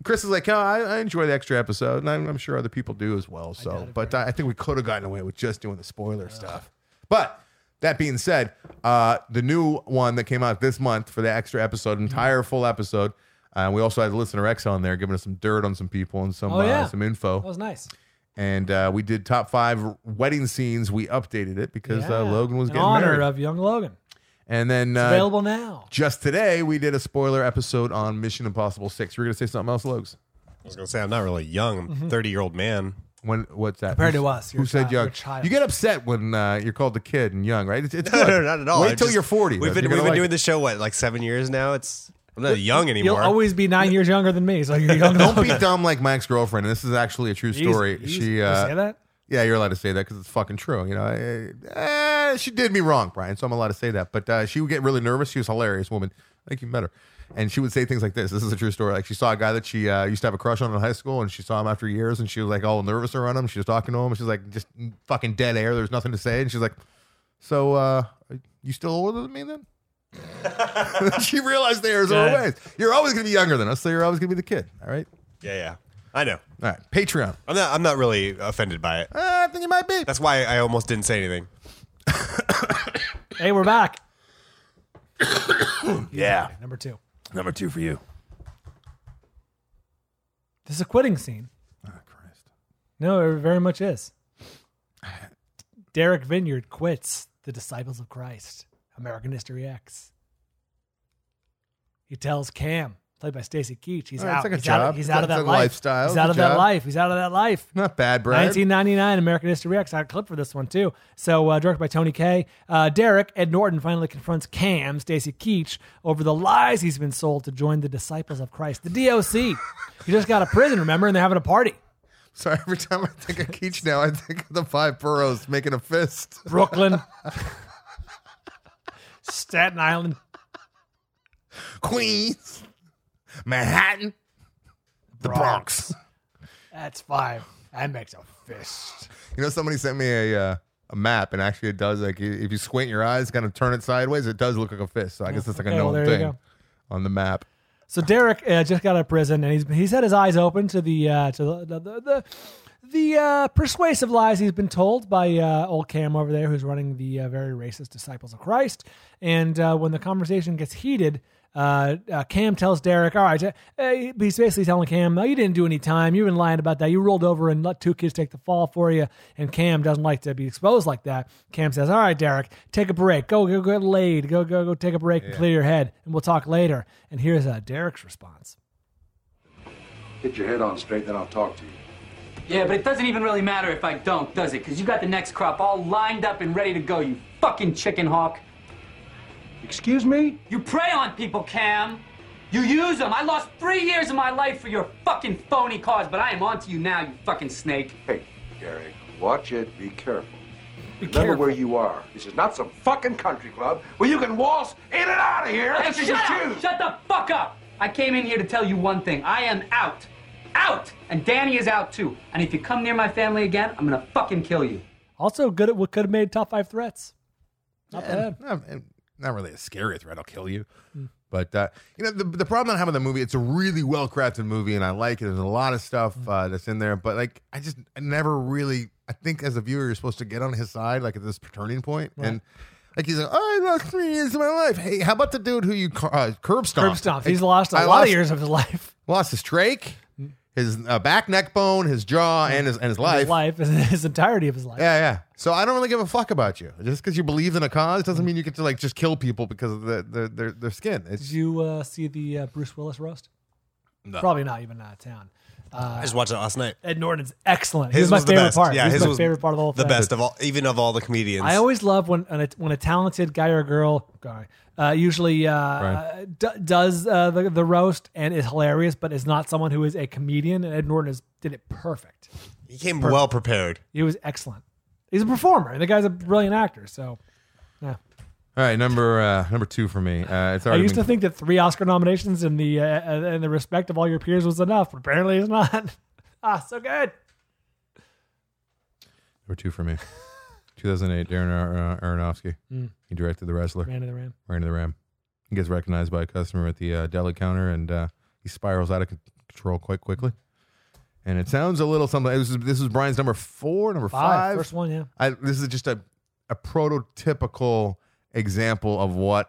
Chris is like, oh, I enjoy the extra episode, and I'm sure other people do as well. So, but I think we could have gotten away with just doing the spoiler stuff. But that being said, the new one that came out this month for the extra episode, entire full episode. We also had Listener X on there giving us some dirt on some people and some info. That was nice. And we did top 5 wedding scenes. We updated it because Logan was getting married. In married. honor of young Logan. And then it's available now. Just today, we did a spoiler episode on Mission Impossible 6. You were going to say something else, Logs? I was going to say, I'm not really young. I'm a 30-year-old man. What's that? Compared to us. Who said young? You get upset when you're called a kid and young, right? It's No, good. not at all. Wait till you're 40. We've been doing this show, like 7 years now? I'm not young anymore. You'll always be 9 years younger than me, so you're young. Don't be dumb like my ex-girlfriend. And this is actually a true story. You say that? Yeah, you're allowed to say that because it's fucking true. You know, she did me wrong, Brian, so I'm allowed to say that. But she would get really nervous. She was a hilarious woman. I think you met her. And she would say things like this. This is a true story. Like she saw a guy that she used to have a crush on in high school, and she saw him after years, and she was like all nervous around him. She was talking to him, and she was like just fucking dead air. There's nothing to say. And she's like, so you still older than me then? She realized there's our ways. You're always going to be younger than us, so you're always going to be the kid. All right? Yeah. I know. All right. Patreon. I'm not really offended by it. I think you might be. That's why I almost didn't say anything. Hey, we're back. Yeah. Number 2. Number 2 for you. This is a quitting scene. Oh, Christ. No, it very much is. Derek Vineyard quits the Disciples of Christ, American History X. He tells Cam, played by Stacy Keach, he's out. Like he's out of that life. Lifestyle. He's out of that life. He's out of that life. Not bad, Brad. 1999 American History X. I had a clip for this one too. So directed by Tony Kaye. Derek, Ed Norton, finally confronts Cam, Stacy Keach, over the lies he's been sold to join the Disciples of Christ, the DOC. He just got out of prison, remember, and they're having a party. Sorry, every time I think of Keach now, I think of the 5 boroughs making a fist. Brooklyn. Staten Island. Queens. Manhattan. The Bronx. That's 5. That makes a fist. You know, somebody sent me a map, and actually it does, like, if you squint your eyes, kind of turn it sideways, it does look like a fist. So I guess it's like a known thing on the map. So Derek just got out of prison, and he's had his eyes open to the persuasive lies he's been told by old Cam over there, who's running the very racist Disciples of Christ. And when the conversation gets heated, Cam tells Derek, all right, he's basically telling Cam, no, you didn't do any time. You've been lying about that. You rolled over and let 2 kids take the fall for you. And Cam doesn't like to be exposed like that. Cam says, all right, Derek, take a break. Go get laid. Go take a break and clear your head, and we'll talk later. And here's Derek's response. Get your head on straight, then I'll talk to you. Yeah, but it doesn't even really matter if I don't, does it? Because you got the next crop all lined up and ready to go, you fucking chicken hawk. Excuse me? You prey on people, Cam. You use them. I lost 3 years of my life for your fucking phony cause, but I am on to you now, you fucking snake. Hey, Derek, watch it. Be careful. Remember where you are. This is not some fucking country club where you can waltz in and out of here. Hey, shut the fuck up! I came in here to tell you one thing. I am out. Out! And Danny is out too. And if you come near my family again, I'm gonna fucking kill you. Also good at what could have made top 5 threats. Not bad. Not really a scary threat. I'll kill you. But, you know, the problem I have with the movie, it's a really well-crafted movie, and I like it. There's a lot of stuff that's in there. But, like, I never really, I think as a viewer, you're supposed to get on his side, like, at this turning point. Right. And, like, he's like, oh, I lost 3 years of my life. Hey, how about the dude who you curb stomped? Curb stomped. He's lost a lot of years of his life. Lost his trach, his back, neck bone, his jaw, and his life. His entirety of his life. Yeah. So I don't really give a fuck about you. Just because you believe in a cause doesn't mean you get to like just kill people because of their skin. Did you see the Bruce Willis roast? No. Probably not even out of town. I just watched it last night. Ed Norton's excellent. His was my was the favorite best. part. Yeah, his was my favorite part of the whole thing. The best of all, even of all the comedians. I always love when a talented guy or girl usually does the roast and is hilarious, but is not someone who is a comedian. And Ed Norton did it perfect. He came well prepared. He was excellent. He's a performer, and the guy's a brilliant actor. So, yeah. All right, number 2 for me. It's I used to think that 3 Oscar nominations in the respect of all your peers was enough, but apparently it's not. So good. Number 2 for me. 2008, Darren Aronofsky. He directed The Wrestler. Ran to the Ram. He gets recognized by a customer at the deli counter, and he spirals out of control quite quickly. And it sounds a little something. This is Brian's number 4, number 5. First one, yeah. This is just a prototypical example of what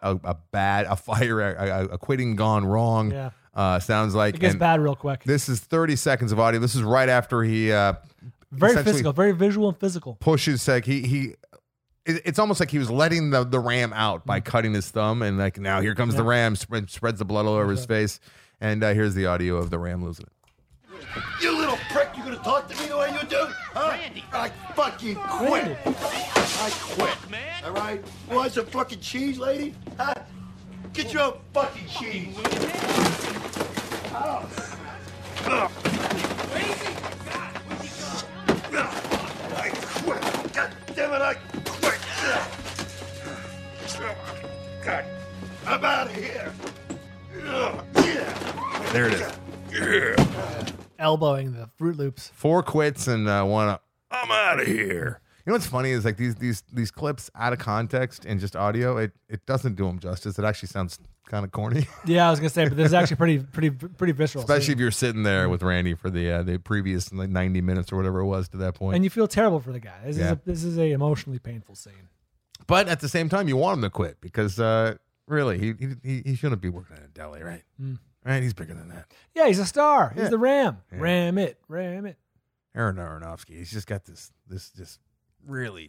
a quitting gone wrong sounds like. It gets bad real quick. This is 30 seconds of audio. This is right after he very physical, very visual and physical. Pushes like it's almost like he was letting the ram out by cutting his thumb, and like now here comes the ram, spreads the blood all over his face, and here's the audio of the ram losing it. You little prick, you gonna talk to me the way you do? Huh? Randy. I fucking quit. Randy. I quit. All right? Want some fucking cheese, lady? Huh? Get your own fucking cheese. Oh. I quit. God damn it, I quit. God, I'm out of here. There it is. Elbowing the Fruit Loops. 4 quits and one. I'm out of here. You know what's funny is like these clips out of context and just audio. It doesn't do them justice. It actually sounds kind of corny. Yeah, I was gonna say, but this is actually pretty visceral. Especially if you're sitting there with Randy for the previous 90 minutes or whatever it was to that point. And you feel terrible for the guy. This is a emotionally painful scene. But at the same time, you want him to quit because really he shouldn't be working at a deli, right? Right, he's bigger than that. Yeah, he's a star. He's Yeah. the Ram. Yeah. Ram it. Aaron Aronofsky. He's just got this just really.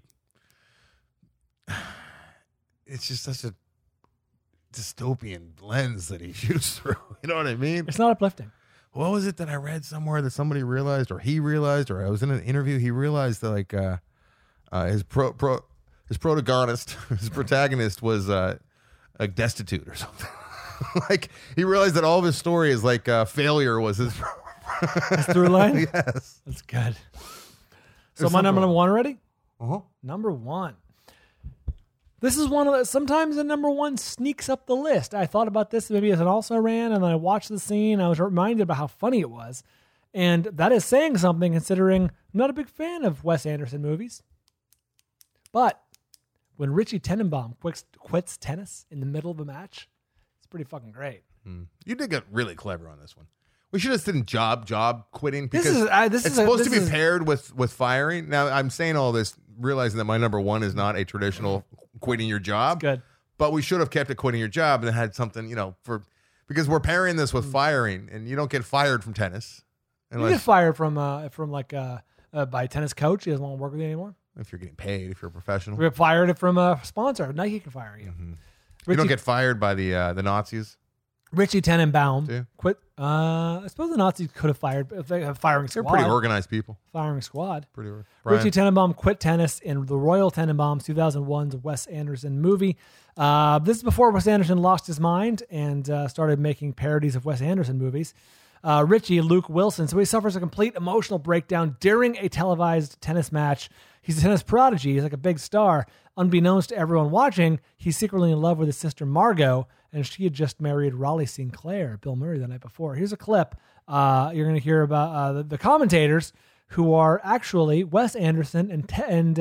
It's just such a dystopian lens that he shoots through. You know what I mean? It's not uplifting. What was it that I read somewhere that somebody realized, or he realized, or I was in an interview, he realized that like his protagonist, his protagonist was like destitute or something. Like he realized that all of his story is like failure was his through line. Yes, that's good. So my number 1 already. Uh-huh. Number 1. This is one of the, sometimes the number 1 sneaks up the list. I thought about this maybe as an also ran, and then I watched the scene. I was reminded about how funny it was, and that is saying something considering I'm not a big fan of Wes Anderson movies. But when Richie Tenenbaum quits tennis in the middle of a match, it's pretty fucking great. You did get really clever on this one. We should have said job quitting because it's supposed to be paired with firing. Now I'm saying all this, realizing that my number 1 is not a traditional quitting your job. Good, but we should have kept it quitting your job and had something, because we're pairing this with firing, and you don't get fired from tennis. You get fired from by a tennis coach. He doesn't want to work with you anymore. If you're getting paid, if you're a professional, we get fired from a sponsor. Nike can fire you. You don't get fired by the Nazis. Richie Tenenbaum quit. I suppose the Nazis could have fired if they have firing squad. They're pretty organized people. Firing squad. Richie Tenenbaum quit tennis in the Royal Tenenbaums 2001's Wes Anderson movie. This is before Wes Anderson lost his mind and started making parodies of Wes Anderson movies. Richie, Luke Wilson. So he suffers a complete emotional breakdown during a televised tennis match. He's a tennis prodigy. He's like a big star. Unbeknownst to everyone watching, he's secretly in love with his sister Margot, and she had just married Raleigh Sinclair, Bill Murray, the night before. Here's a clip. You're going to hear about the commentators, who are actually Wes Anderson and Ted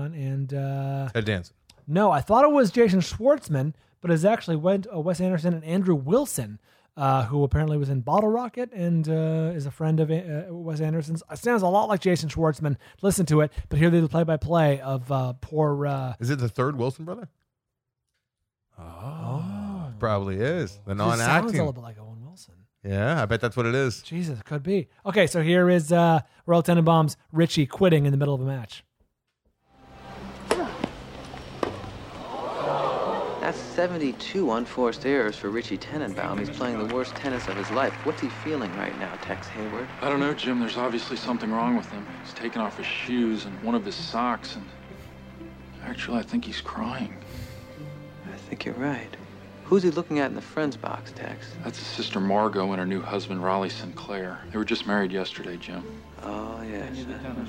Danson. No, I thought it was Jason Schwartzman, but it's actually Wes Anderson and Andrew Wilson, who apparently was in Bottle Rocket and is a friend of Wes Anderson's. It sounds a lot like Jason Schwartzman. Listen to it, but here they do the play-by-play of poor... Is it the third Wilson brother? Oh. Probably is. The non-acting. Sounds a little bit like Owen Wilson. Yeah, I bet that's what it is. Jesus, it could be. Okay, so here is Royal Tenenbaums' Richie quitting in the middle of a match. That's 72 unforced errors for Richie Tenenbaum. He's playing the worst tennis of his life. What's he feeling right now, Tex Hayward? I don't know, Jim. There's obviously something wrong with him. He's taken off his shoes and one of his socks, and actually, I think he's crying. I think you're right. Who's he looking at in the friends box, Tex? That's his sister Margot and her new husband, Raleigh Sinclair. They were just married yesterday, Jim. Oh, yes.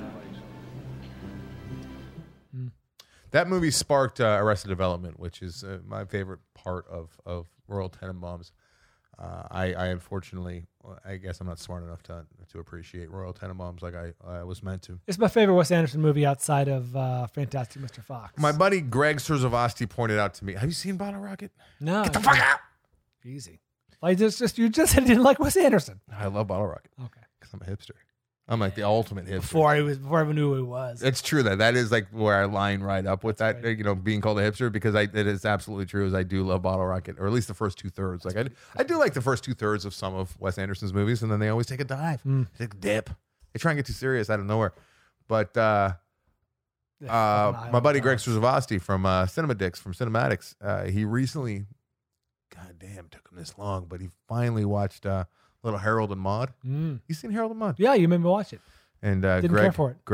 That movie sparked Arrested Development, which is my favorite part of Royal Tenenbaums. I unfortunately, I guess I'm not smart enough to appreciate Royal Tenenbaums like I was meant to. It's my favorite Wes Anderson movie outside of Fantastic Mr. Fox. My buddy Greg Serzovosty pointed out to me, have you seen Bottle Rocket? No. Get the fuck out! Easy. You just said you didn't like Wes Anderson. I love Bottle Rocket. Okay. Because I'm a hipster. I'm like the ultimate hipster. Before I even knew who he was. It's true that is like where I line right up with that, you know, being called a hipster, because it is absolutely true. As I do love Bottle Rocket, or at least the first 2/3. Like I do like the first 2/3 of some of Wes Anderson's movies, and then they always take a dive, take a dip. They try and get too serious out of nowhere. But my buddy Greg Strzavosty from Cinema Dicks from Cinematics, he recently, goddamn, took him this long, but he finally watched Little Harold and Maude. You seen Harold and Maude? Yeah, you made me watch it. And didn't care for it.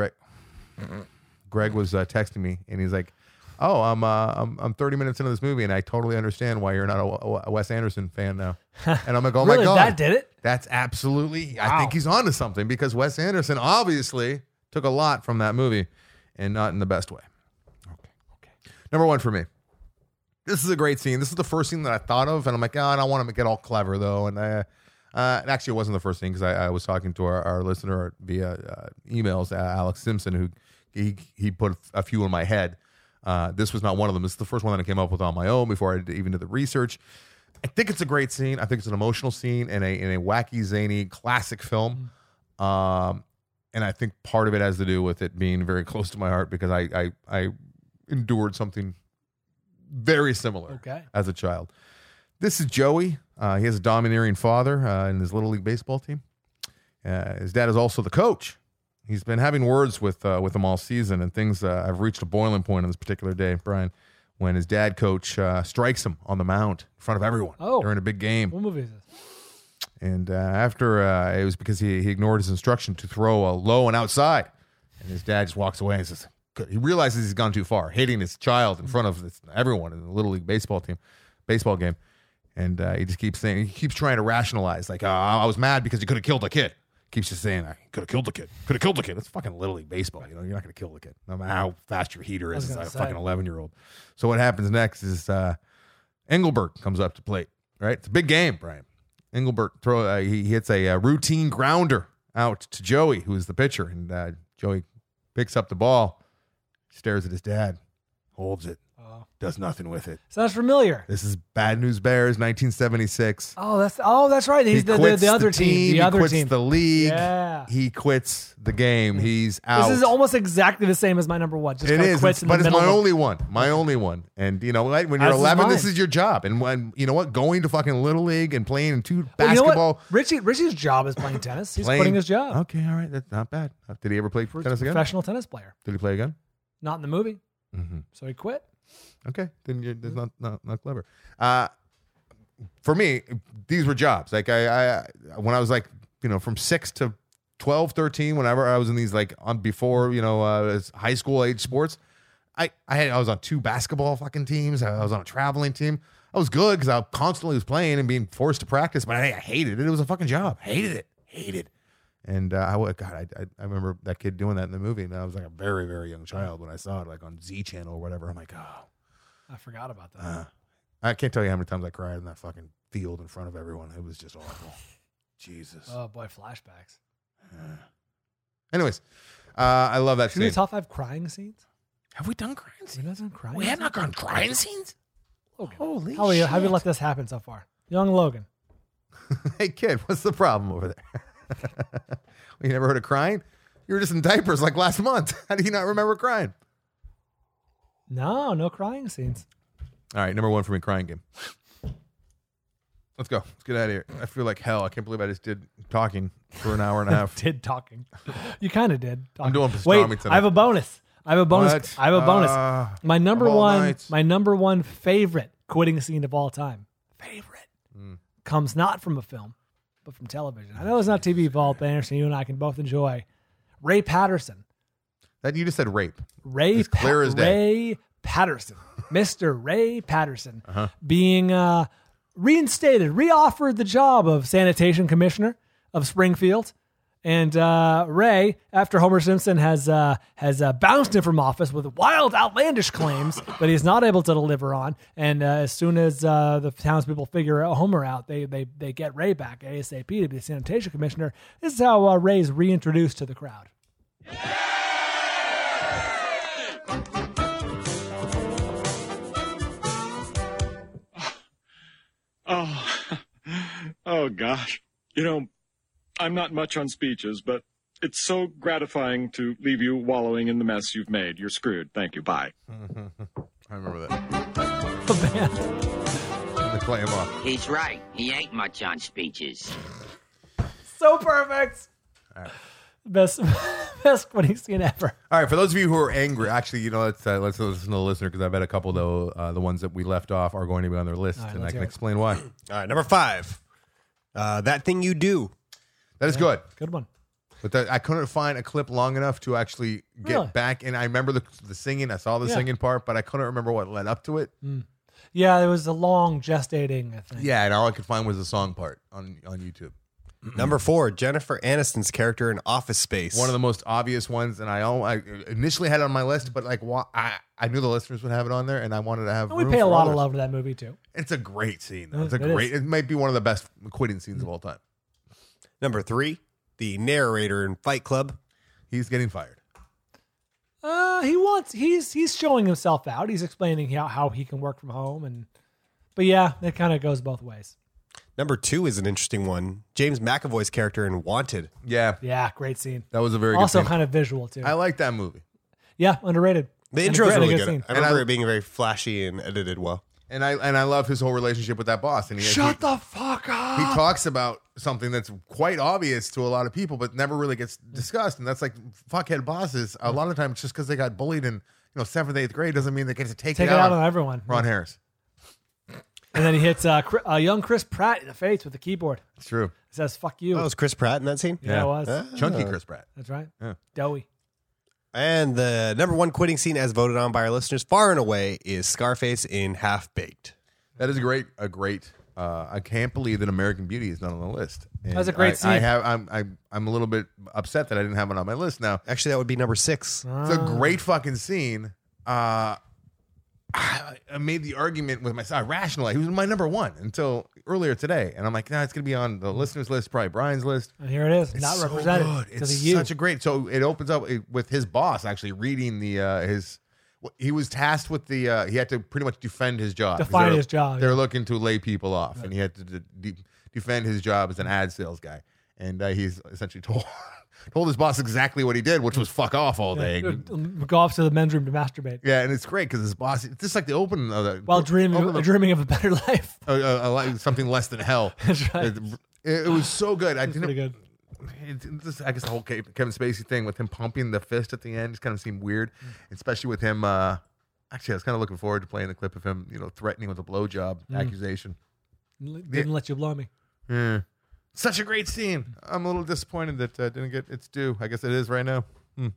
Greg was texting me, and he's like, "Oh, I'm 30 minutes into this movie, and I totally understand why you're not a Wes Anderson fan now." And I'm like, "Oh Really? my god, That did it? That's absolutely. Wow. I think he's onto something, because Wes Anderson obviously took a lot from that movie, and not in the best way." Okay. Number one for me. This is a great scene. This is the first scene that I thought of, and I'm like, I don't want to get all clever though, and actually, it wasn't the first thing, because I was talking to our listener via emails, Alex Simpson, who he put a few in my head. This was not one of them. This is the first one that I came up with on my own before I even did the research. I think it's a great scene. I think it's an emotional scene in a wacky, zany, classic film. And I think part of it has to do with it being very close to my heart, because I endured something very similar as a child. This is Joey. He has a domineering father in his Little League baseball team. His dad is also the coach. He's been having words with him all season, and things have reached a boiling point on this particular day, Brian, when his dad coach strikes him on the mound in front of everyone during a big game. What movie is this? And after it was because he ignored his instruction to throw a low and outside, and his dad just walks away and says, he realizes he's gone too far, hitting his child in front of everyone in the Little League baseball game. And he just keeps saying, he keeps trying to rationalize, like, I was mad because he could have killed the kid. Keeps just saying, I could have killed the kid. Could have killed the kid. It's fucking Little League baseball. You know, you're not going to kill the kid, no matter how fast your heater is. It's like a fucking 11-year-old. So what happens next is Engelbert comes up to plate. Right, it's a big game, Brian. Engelbert he hits a routine grounder out to Joey, who is the pitcher, and Joey picks up the ball, stares at his dad, holds it. Does nothing with it. Sounds familiar. This is Bad News Bears, 1976. Oh, that's right. He's the other team. He quits the league. Yeah. He quits the game. He's out. This is almost exactly the same as my number one. Just it is, quits but it's my only one. My only one. And you know, when you're 11, this is your job. And when you know what, going to fucking Little League and playing in basketball. You know Richie's job is playing tennis. He's quitting his job. Okay, all right, that's not bad. Did he ever play tennis again? Professional tennis player. Did he play again? Not in the movie. Mm-hmm. So he quit. Okay, then that's not clever. For me, these were jobs. Like I when I was like, you know, from 6 to 12, 13, whenever I was in these like before, you know, high school age sports, I was on 2 basketball fucking teams. I was on a traveling team. I was good because I constantly was playing and being forced to practice, but I hated it. It was a fucking job. Hated it. And I remember that kid doing that in the movie, and I was like a very, very young child when I saw it, like on Z Channel or whatever. I'm like, oh. I forgot about that. I can't tell you how many times I cried in that fucking field in front of everyone. It was just awful. Jesus. Oh, boy, flashbacks. Anyways, I love that Should we scene. do top 5 crying scenes? Have we done crying scenes? We not done crying We have not done crying scenes? Logan. Holy shit. How have you let this happen so far? Young Logan. Hey, kid, what's the problem over there? You never heard of crying? You were just in diapers like last month. How do you not remember crying? No crying scenes. All right, number 1 for me, crying game. Let's go. Let's get out of here. I feel like hell. I can't believe I just did talking for an hour and a half. Did talking. You kind of did. Talking. I'm doing pastrami Wait, tonight. I have a bonus. What? I have a bonus. My number nights. my number one favorite quitting scene of all time. Comes not from a film, but from television. I know it's not TV Vault, but Anderson, you and I can both enjoy. Ray Patterson. That you just said rape. Ray Patterson. Mr. Ray Patterson being reinstated, reoffered the job of sanitation commissioner of Springfield. And Ray, after Homer Simpson has bounced him from office with wild, outlandish claims that he's not able to deliver on, and as soon as the townspeople figure Homer out, they get Ray back ASAP to be the sanitation commissioner. This is how Ray's reintroduced to the crowd. gosh. You know, I'm not much on speeches, but it's so gratifying to leave you wallowing in the mess you've made. You're screwed. Thank you. Bye. I remember that. Oh, man. They play him off. He's right. He ain't much on speeches. So perfect. All right. Best quitting scene ever. All right, for those of you who are angry, actually, you know, let's listen to the listener because I bet a couple though the ones that we left off are going to be on their list, All right, and I let's can hear it. explain why. All right, number 5. That Thing You Do. That is good. Good one. But I couldn't find a clip long enough to actually get Really? back. And I remember the singing. I saw the Yeah. singing part, but I couldn't remember what led up to it. Yeah, there was a long gestating, I think. Yeah, and all I could find was the song part on YouTube. Number 4, Jennifer Aniston's character in Office Space. One of the most obvious ones, and I initially had it on my list, but like I knew the listeners would have it on there, and I wanted to have. And we room pay a for lot of others. love to that movie, too. It's a great scene. Though. It's It is. It might be one of the best quitting scenes of all time. Number 3, the narrator in Fight Club. He's getting fired. He's showing himself out. He's explaining how he can work from home, but yeah, it kind of goes both ways. Number 2 is an interesting one. James McAvoy's character in Wanted. Yeah. Yeah, great scene. That was a very also good scene. kind of visual too. I like that movie. Yeah, underrated. The And intro is a really good good. scene. I remember it being very flashy and edited well. And I love his whole relationship with that boss. And Shut the fuck up. He talks about something that's quite obvious to a lot of people, but never really gets discussed. And that's like fuckhead bosses. A lot of the time, just because they got bullied in 7th, 8th grade doesn't mean they get to take it out on everyone. Ron Harris. And then he hits young Chris Pratt in the face with the keyboard. It's true. He says, "Fuck you." Oh, was Chris Pratt in that scene? Yeah, it was. Chunky Chris Pratt. That's right. Yeah. Doughy. And the number 1 quitting scene, as voted on by our listeners, far and away, is Scarface in Half Baked. That is a great. I can't believe that American Beauty is not on the list. And That's a great scene. I'm a little bit upset that I didn't have it on my list now. Actually, that would be number 6. It's a great fucking scene. I made the argument with myself. I rationalized. He was my number 1 until earlier today, and I'm like, nah, it's gonna be on the listeners' list, probably Brian's list. And here it is, not so represented. good. because It's of you. such a great. So it opens up with his boss actually reading his. He was tasked with he had to pretty much defend his job. Define 'Cause his job, They're yeah. looking to lay people off, and he had to defend his job as an ad sales guy. And he's essentially told his boss exactly what he did, which was fuck off all day. Go off to the men's room to masturbate Yeah, and it's great because his boss. It's just like the opening of the while dreaming of a better life. Something less than hell. That's right. It was so good. I It's didn't. pretty good. I guess the whole Kevin Spacey thing with him pumping the fist at the end just kind of seemed weird, especially with him. Actually, I was kind of looking forward to playing the clip of him, threatening with a blowjob accusation. Didn't let you blow me. Yeah. Such a great scene. I'm a little disappointed that didn't get its due. I guess it is right now.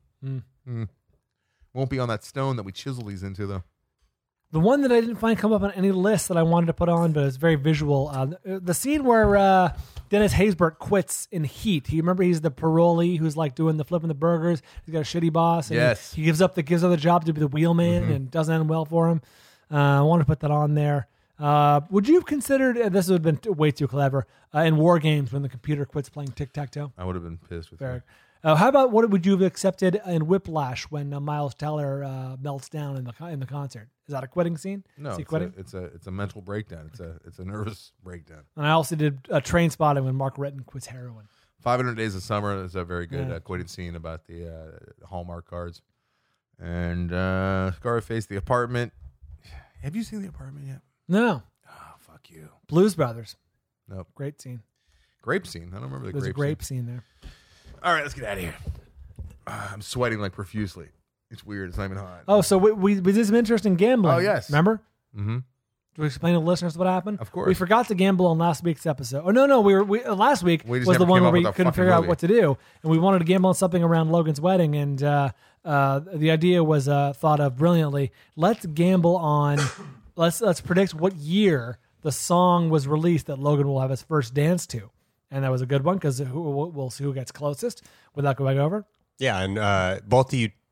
Won't be on that stone that we chisel these into, though. The one that I didn't find come up on any list that I wanted to put on, but it's very visual. The scene where Dennis Haysbert quits in Heat. You remember he's the parolee who's like doing the flipping the burgers. He's got a shitty boss. And Yes. He gives up the job to be the wheelman and doesn't end well for him. I want to put that on there. Would you have considered this would have been way too clever in War Games when the computer quits playing tic-tac-toe? I would have been pissed with Fair. How about what would you have accepted in Whiplash when Miles Teller melts down in the concert? Is that a quitting scene? No, Is he quitting? it's a mental breakdown. It's a nervous breakdown. And I also did a Train Spotting when Mark Retton quits heroin. 500 Days of Summer is a very good quitting scene about the Hallmark cards. And Scarface, The Apartment. Have you seen The Apartment yet? No. Oh, fuck you. Blues Brothers. Nope. Great scene. Grape scene. I don't remember the There's grape a grape scene there. All right, let's get out of here. I'm sweating like profusely. It's weird. It's not even hot. Oh, so we did some interesting gambling. Oh, yes. Remember? Mm-hmm. Do we explain to the listeners what happened? Of course. We forgot to gamble on last week's episode. Oh, no. We last week We just was the never one came where up we with a couldn't fucking figure out movie. what to do. And we wanted to gamble on something around Logan's wedding. And the idea was thought of brilliantly. Let's gamble on, let's predict what year the song was released that Logan will have his first dance to. And that was a good one because we'll see who gets closest without going over. Yeah, and both of you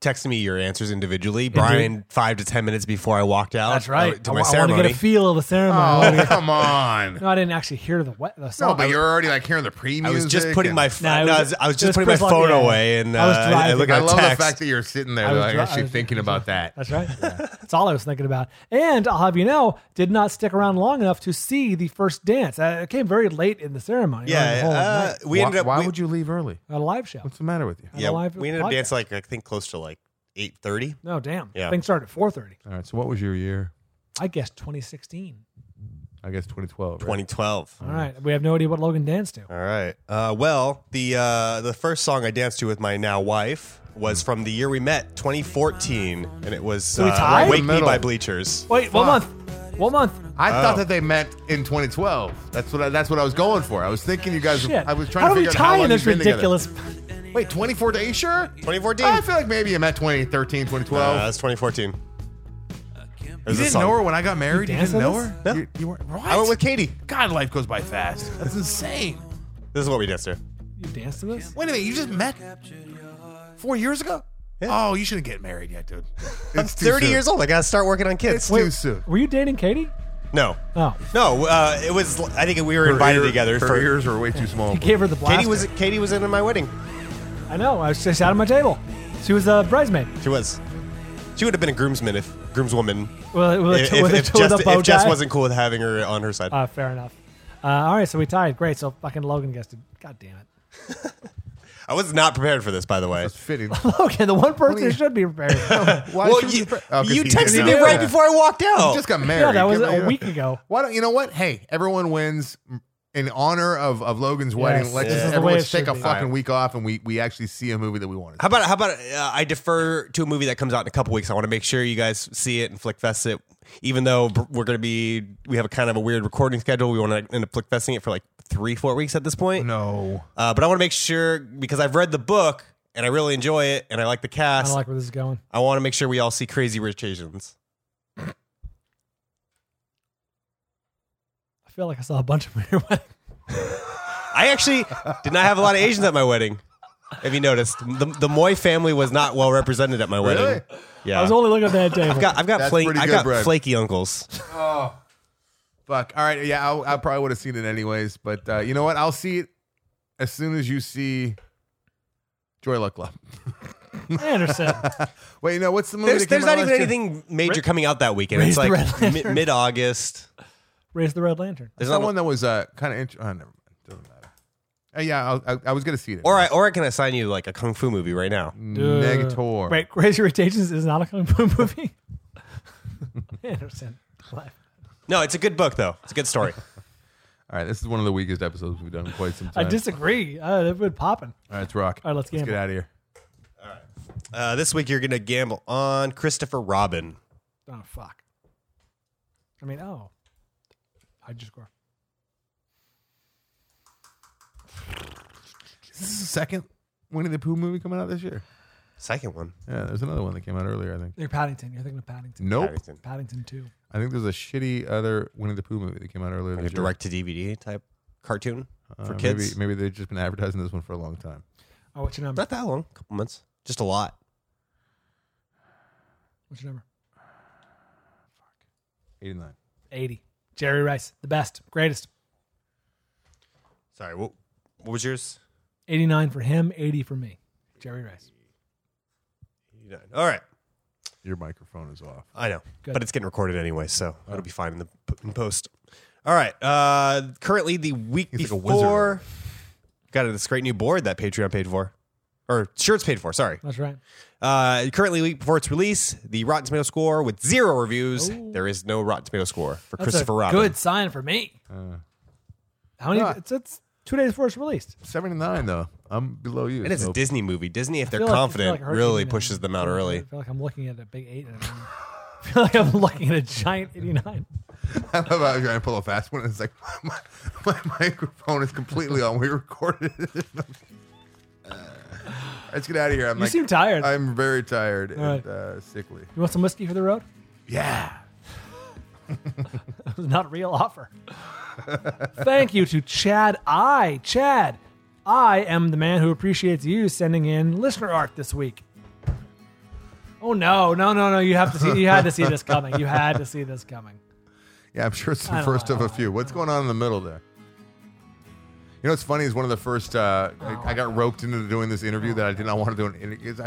texted me your answers individually. Brian, 5 to 10 minutes before I walked out. That's right. To my I ceremony. want to get a feel of the ceremony. Oh, come on. No, I didn't actually hear the song. No, but you're already like hearing the pre-music. I was just putting my No, I was just putting my phone away, and I was driving. look I at love text. the fact that you're sitting there like, actually thinking about that. That's right. That's all I was thinking about. And I'll have you know, did not stick around long enough to see the first dance. It came very late in the ceremony. Yeah, we ended up. Why would you leave early? At a live show. What's the matter with you? At a live we ended up podcast. dancing like I think close to like 8:30. No, damn. Yeah. Things started at 4:30. All right. So what was your year? I guess 2016. I guess 2012. Right? 2012. All right. We have no idea what Logan danced to. All right. Well, the first song I danced to with my now wife was from the year we met, 2014, and it was So we tied? "Wake Me" Middle. by Bleachers. Wait, what month? What month? I thought that they met in 2012. That's what I was going for. I was thinking you guys. Shit. I was trying How to do we figure out how tie long in this you've been ridiculous? together. Wait, 2014? Are you sure? 2014. I feel like maybe you met 2013, 2012. That's 2014. You didn't know her when I got married? You danced didn't know with her? No. You weren't, what? I went with Katie. God, life goes by fast. That's insane. This is what we danced to. You danced to this? Wait a minute, you just met 4 years ago? Yeah. Oh, you shouldn't get married yet, dude. I'm It's too 30 soon. years old. I gotta start working on kids. It's too soon. Were you dating Katie? No. Oh. No, it was. I think we were invited together. Her ears were way too small. You gave her the blaster. Katie was in my wedding. I know. I was just out of my table. She was a bridesmaid. She was. She would have been a groomswoman If if Jess wasn't cool with having her on her side. Fair enough. All right, so we tied. Great. So fucking Logan gets to. God damn it. I was not prepared for this, by the way. That's fitting. Logan, the one person who should be prepared. Why Well, should you, we pre- Oh, 'cause you he texted didn't me know. right before I walked out. You just got married. Yeah, that was Come a on. week ago. Why don't you know what? Hey, everyone wins in honor of Logan's wedding. Yes, Let's this is just the way everyone it just take should a be. fucking week off and we actually see a movie that we wanted. How about I defer to a movie that comes out in a couple weeks. I want to make sure you guys see it and Flickfest it. Even though we have a kind of a weird recording schedule, we want to end up Flickfesting it for like 3-4 weeks at this point. No. But I want to make sure, because I've read the book and I really enjoy it and I like the I cast. don't like where this is going. I want to make sure we all see Crazy Rich Asians. I feel like I saw a bunch of your wedding. I actually did not have a lot of Asians at my wedding. Have you noticed? The Moy family was not well represented at my wedding. Really? Yeah. I was only looking at that table. I've got That's pretty good, I've got Brad. flaky uncles. Oh, fuck. All right. Yeah, I probably would have seen it anyways. But you know what? I'll see it as soon as you see Joy Luck Club. Anderson. Wait, you know, what's the movie There's that came not out even last year? anything major coming out that weekend. Raise It's the like Red Lantern. mid-August. Raise the Red Lantern. There's There's that not one that was kind of never mind. Doesn't matter. Yeah, I was gonna see it. Or I can assign you like a kung fu movie right now. Negator. Wait, Crazy Rich Asians is not a kung fu movie? Anderson. No, it's a good book though. It's a good story. All right, this is one of the weakest episodes we've done in quite some time. I disagree. They've been popping. All right, let's rock. All right, let's gamble. get out of here. This week you're gonna gamble on Christopher Robin. Oh, fuck. I mean, how'd you score? Is this the second Winnie the Pooh movie coming out this year? Second one. Yeah, there's another one that came out earlier, I think. You're Paddington. You're thinking of Paddington. Nope. Paddington 2. I think there's a shitty other Winnie the Pooh movie that came out earlier Like this a year. direct-to-DVD type cartoon for kids. Maybe they've just been advertising this one for a long time. Oh, what's your number? Not that long. A couple months. Just a lot. What's your number? 89. 80. Jerry Rice. The best. Greatest. Sorry, what was yours? 89 for him, 80 for me. Jerry Rice. 89. All right. Your microphone is off. I know, Good. but it's getting recorded anyway, so it'll be fine in post. All right. Currently, the week He's like a before, got this great new board that Patreon paid for, or shirts paid for. Sorry. That's right. Currently, week before its release, the Rotten Tomato score with 0 reviews. Ooh. There is no Rotten Tomato score for That's Christopher a Robin. good sign for me. How many? Yeah. It's 2 days before it's released. 79, though. I'm below you. And it's so- a Disney movie. Disney, if they're feel like- I feel confident, like it hurts really 89. pushes them out early. I feel like I'm looking at a big 8. I feel like I'm looking at a giant 89. I love how you're trying to pull a fast one. It's like my microphone is completely on. We recorded it. Let's get out of here. You seem tired. I'm very tired All and right. sickly. You want some whiskey for the road? Yeah. That was not a real offer. Thank you to Chad I. Chad, I am the man who appreciates you sending in listener art this week. Oh no! You have to see. You had to see this coming. You had to see this coming. Yeah, I'm sure it's the I don't first know. of a few. What's going on in the middle there? You know what's funny is one of the first. I got roped into doing this interview that I did not want to do.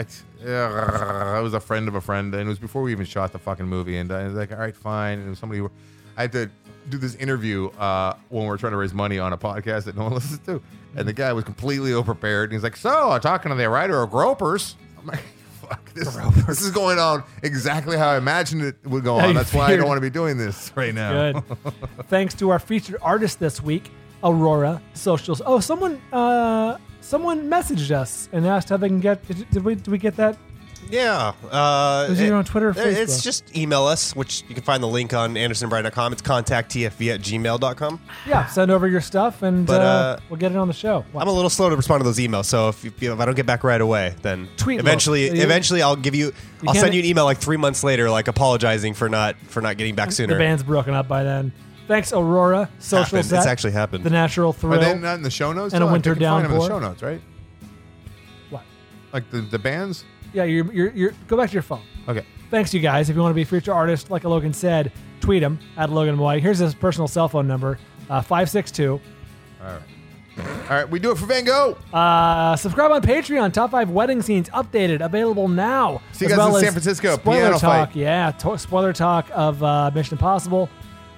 I was a friend of a friend, and it was before we even shot the fucking movie. And I was like, all right, fine. And it was somebody who I had to do this interview when we were trying to raise money on a podcast that no one listens to. And the guy was completely ill-prepared. And he's like, so I'm talking to the writer of Gropers. I'm like, fuck, this is going on exactly how I imagined it would go on. That's why I don't want to be doing this right now. Good. Thanks to our featured artist this week, Aurora Socials. Oh, someone messaged us and asked how they can get. Did we get that? Yeah. Was it on Twitter or Facebook? It's just email us, which you can find the link on andersonbryan.com. It's contacttfv@gmail.com. Yeah, send over your stuff and we'll get it on the show. What? I'm a little slow to respond to those emails, so if I don't get back right away, then Tweet eventually I'll send you an email like 3 months later, like apologizing for not getting back sooner. The band's broken up by then. Thanks, Aurora Social Set. It's actually happened. The Natural Thrill. Are they not in the show notes? And a though? Winter I think you can find them in the Downpour. show notes, right? What? Like the bands? Yeah, you're go back to your phone. Okay. Thanks, you guys. If you want to be a featured artist, like Logan said, tweet him at Logan White. Here's his personal cell phone number, 562. All right, we do it for Van Gogh. Subscribe on Patreon. Top 5 wedding scenes updated, available now. See you guys in San Francisco. Spoiler Piano talk. fight. Yeah, spoiler talk of Mission Impossible.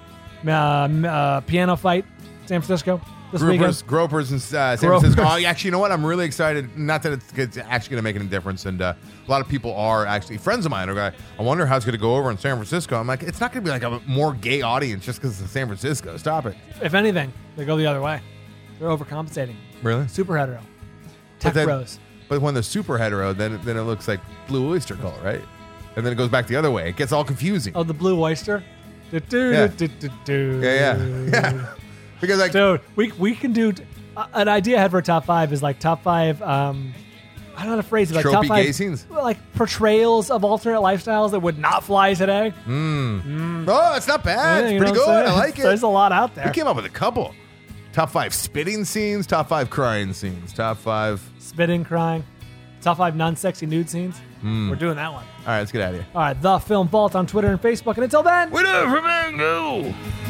Piano fight, San Francisco this weekend. Gropers in San Francisco. Oh, actually, you know what? I'm really excited. Not that it's actually going to make any difference. And a lot of people are actually friends of mine are going, I wonder how it's going to go over in San Francisco. I'm like, it's not going to be like a more gay audience just because it's San Francisco. Stop it. If anything, they go the other way. They're overcompensating. Really? Super hetero. Tech bros. But when they're super hetero, then it looks like Blue Oyster Cult, right? And then it goes back the other way. It gets all confusing. Oh, the Blue Oyster? Yeah. Yeah. Because like, dude, we can do an idea I had for a top 5 is like top 5. I don't know how to phrase it. Like top 5 gay scenes, like portrayals of alternate lifestyles that would not fly today. Oh, it's not bad. Yeah, It's pretty good. I like it. There's a lot out there. We came up with a couple. Top 5 spitting scenes. Top 5 crying scenes. Top 5 spitting, crying. Top 5 non-sexy nude scenes. We're doing that one. All right, let's get out of here. All right, The Film Vault on Twitter and Facebook. And until then, we do it for Van Gogh.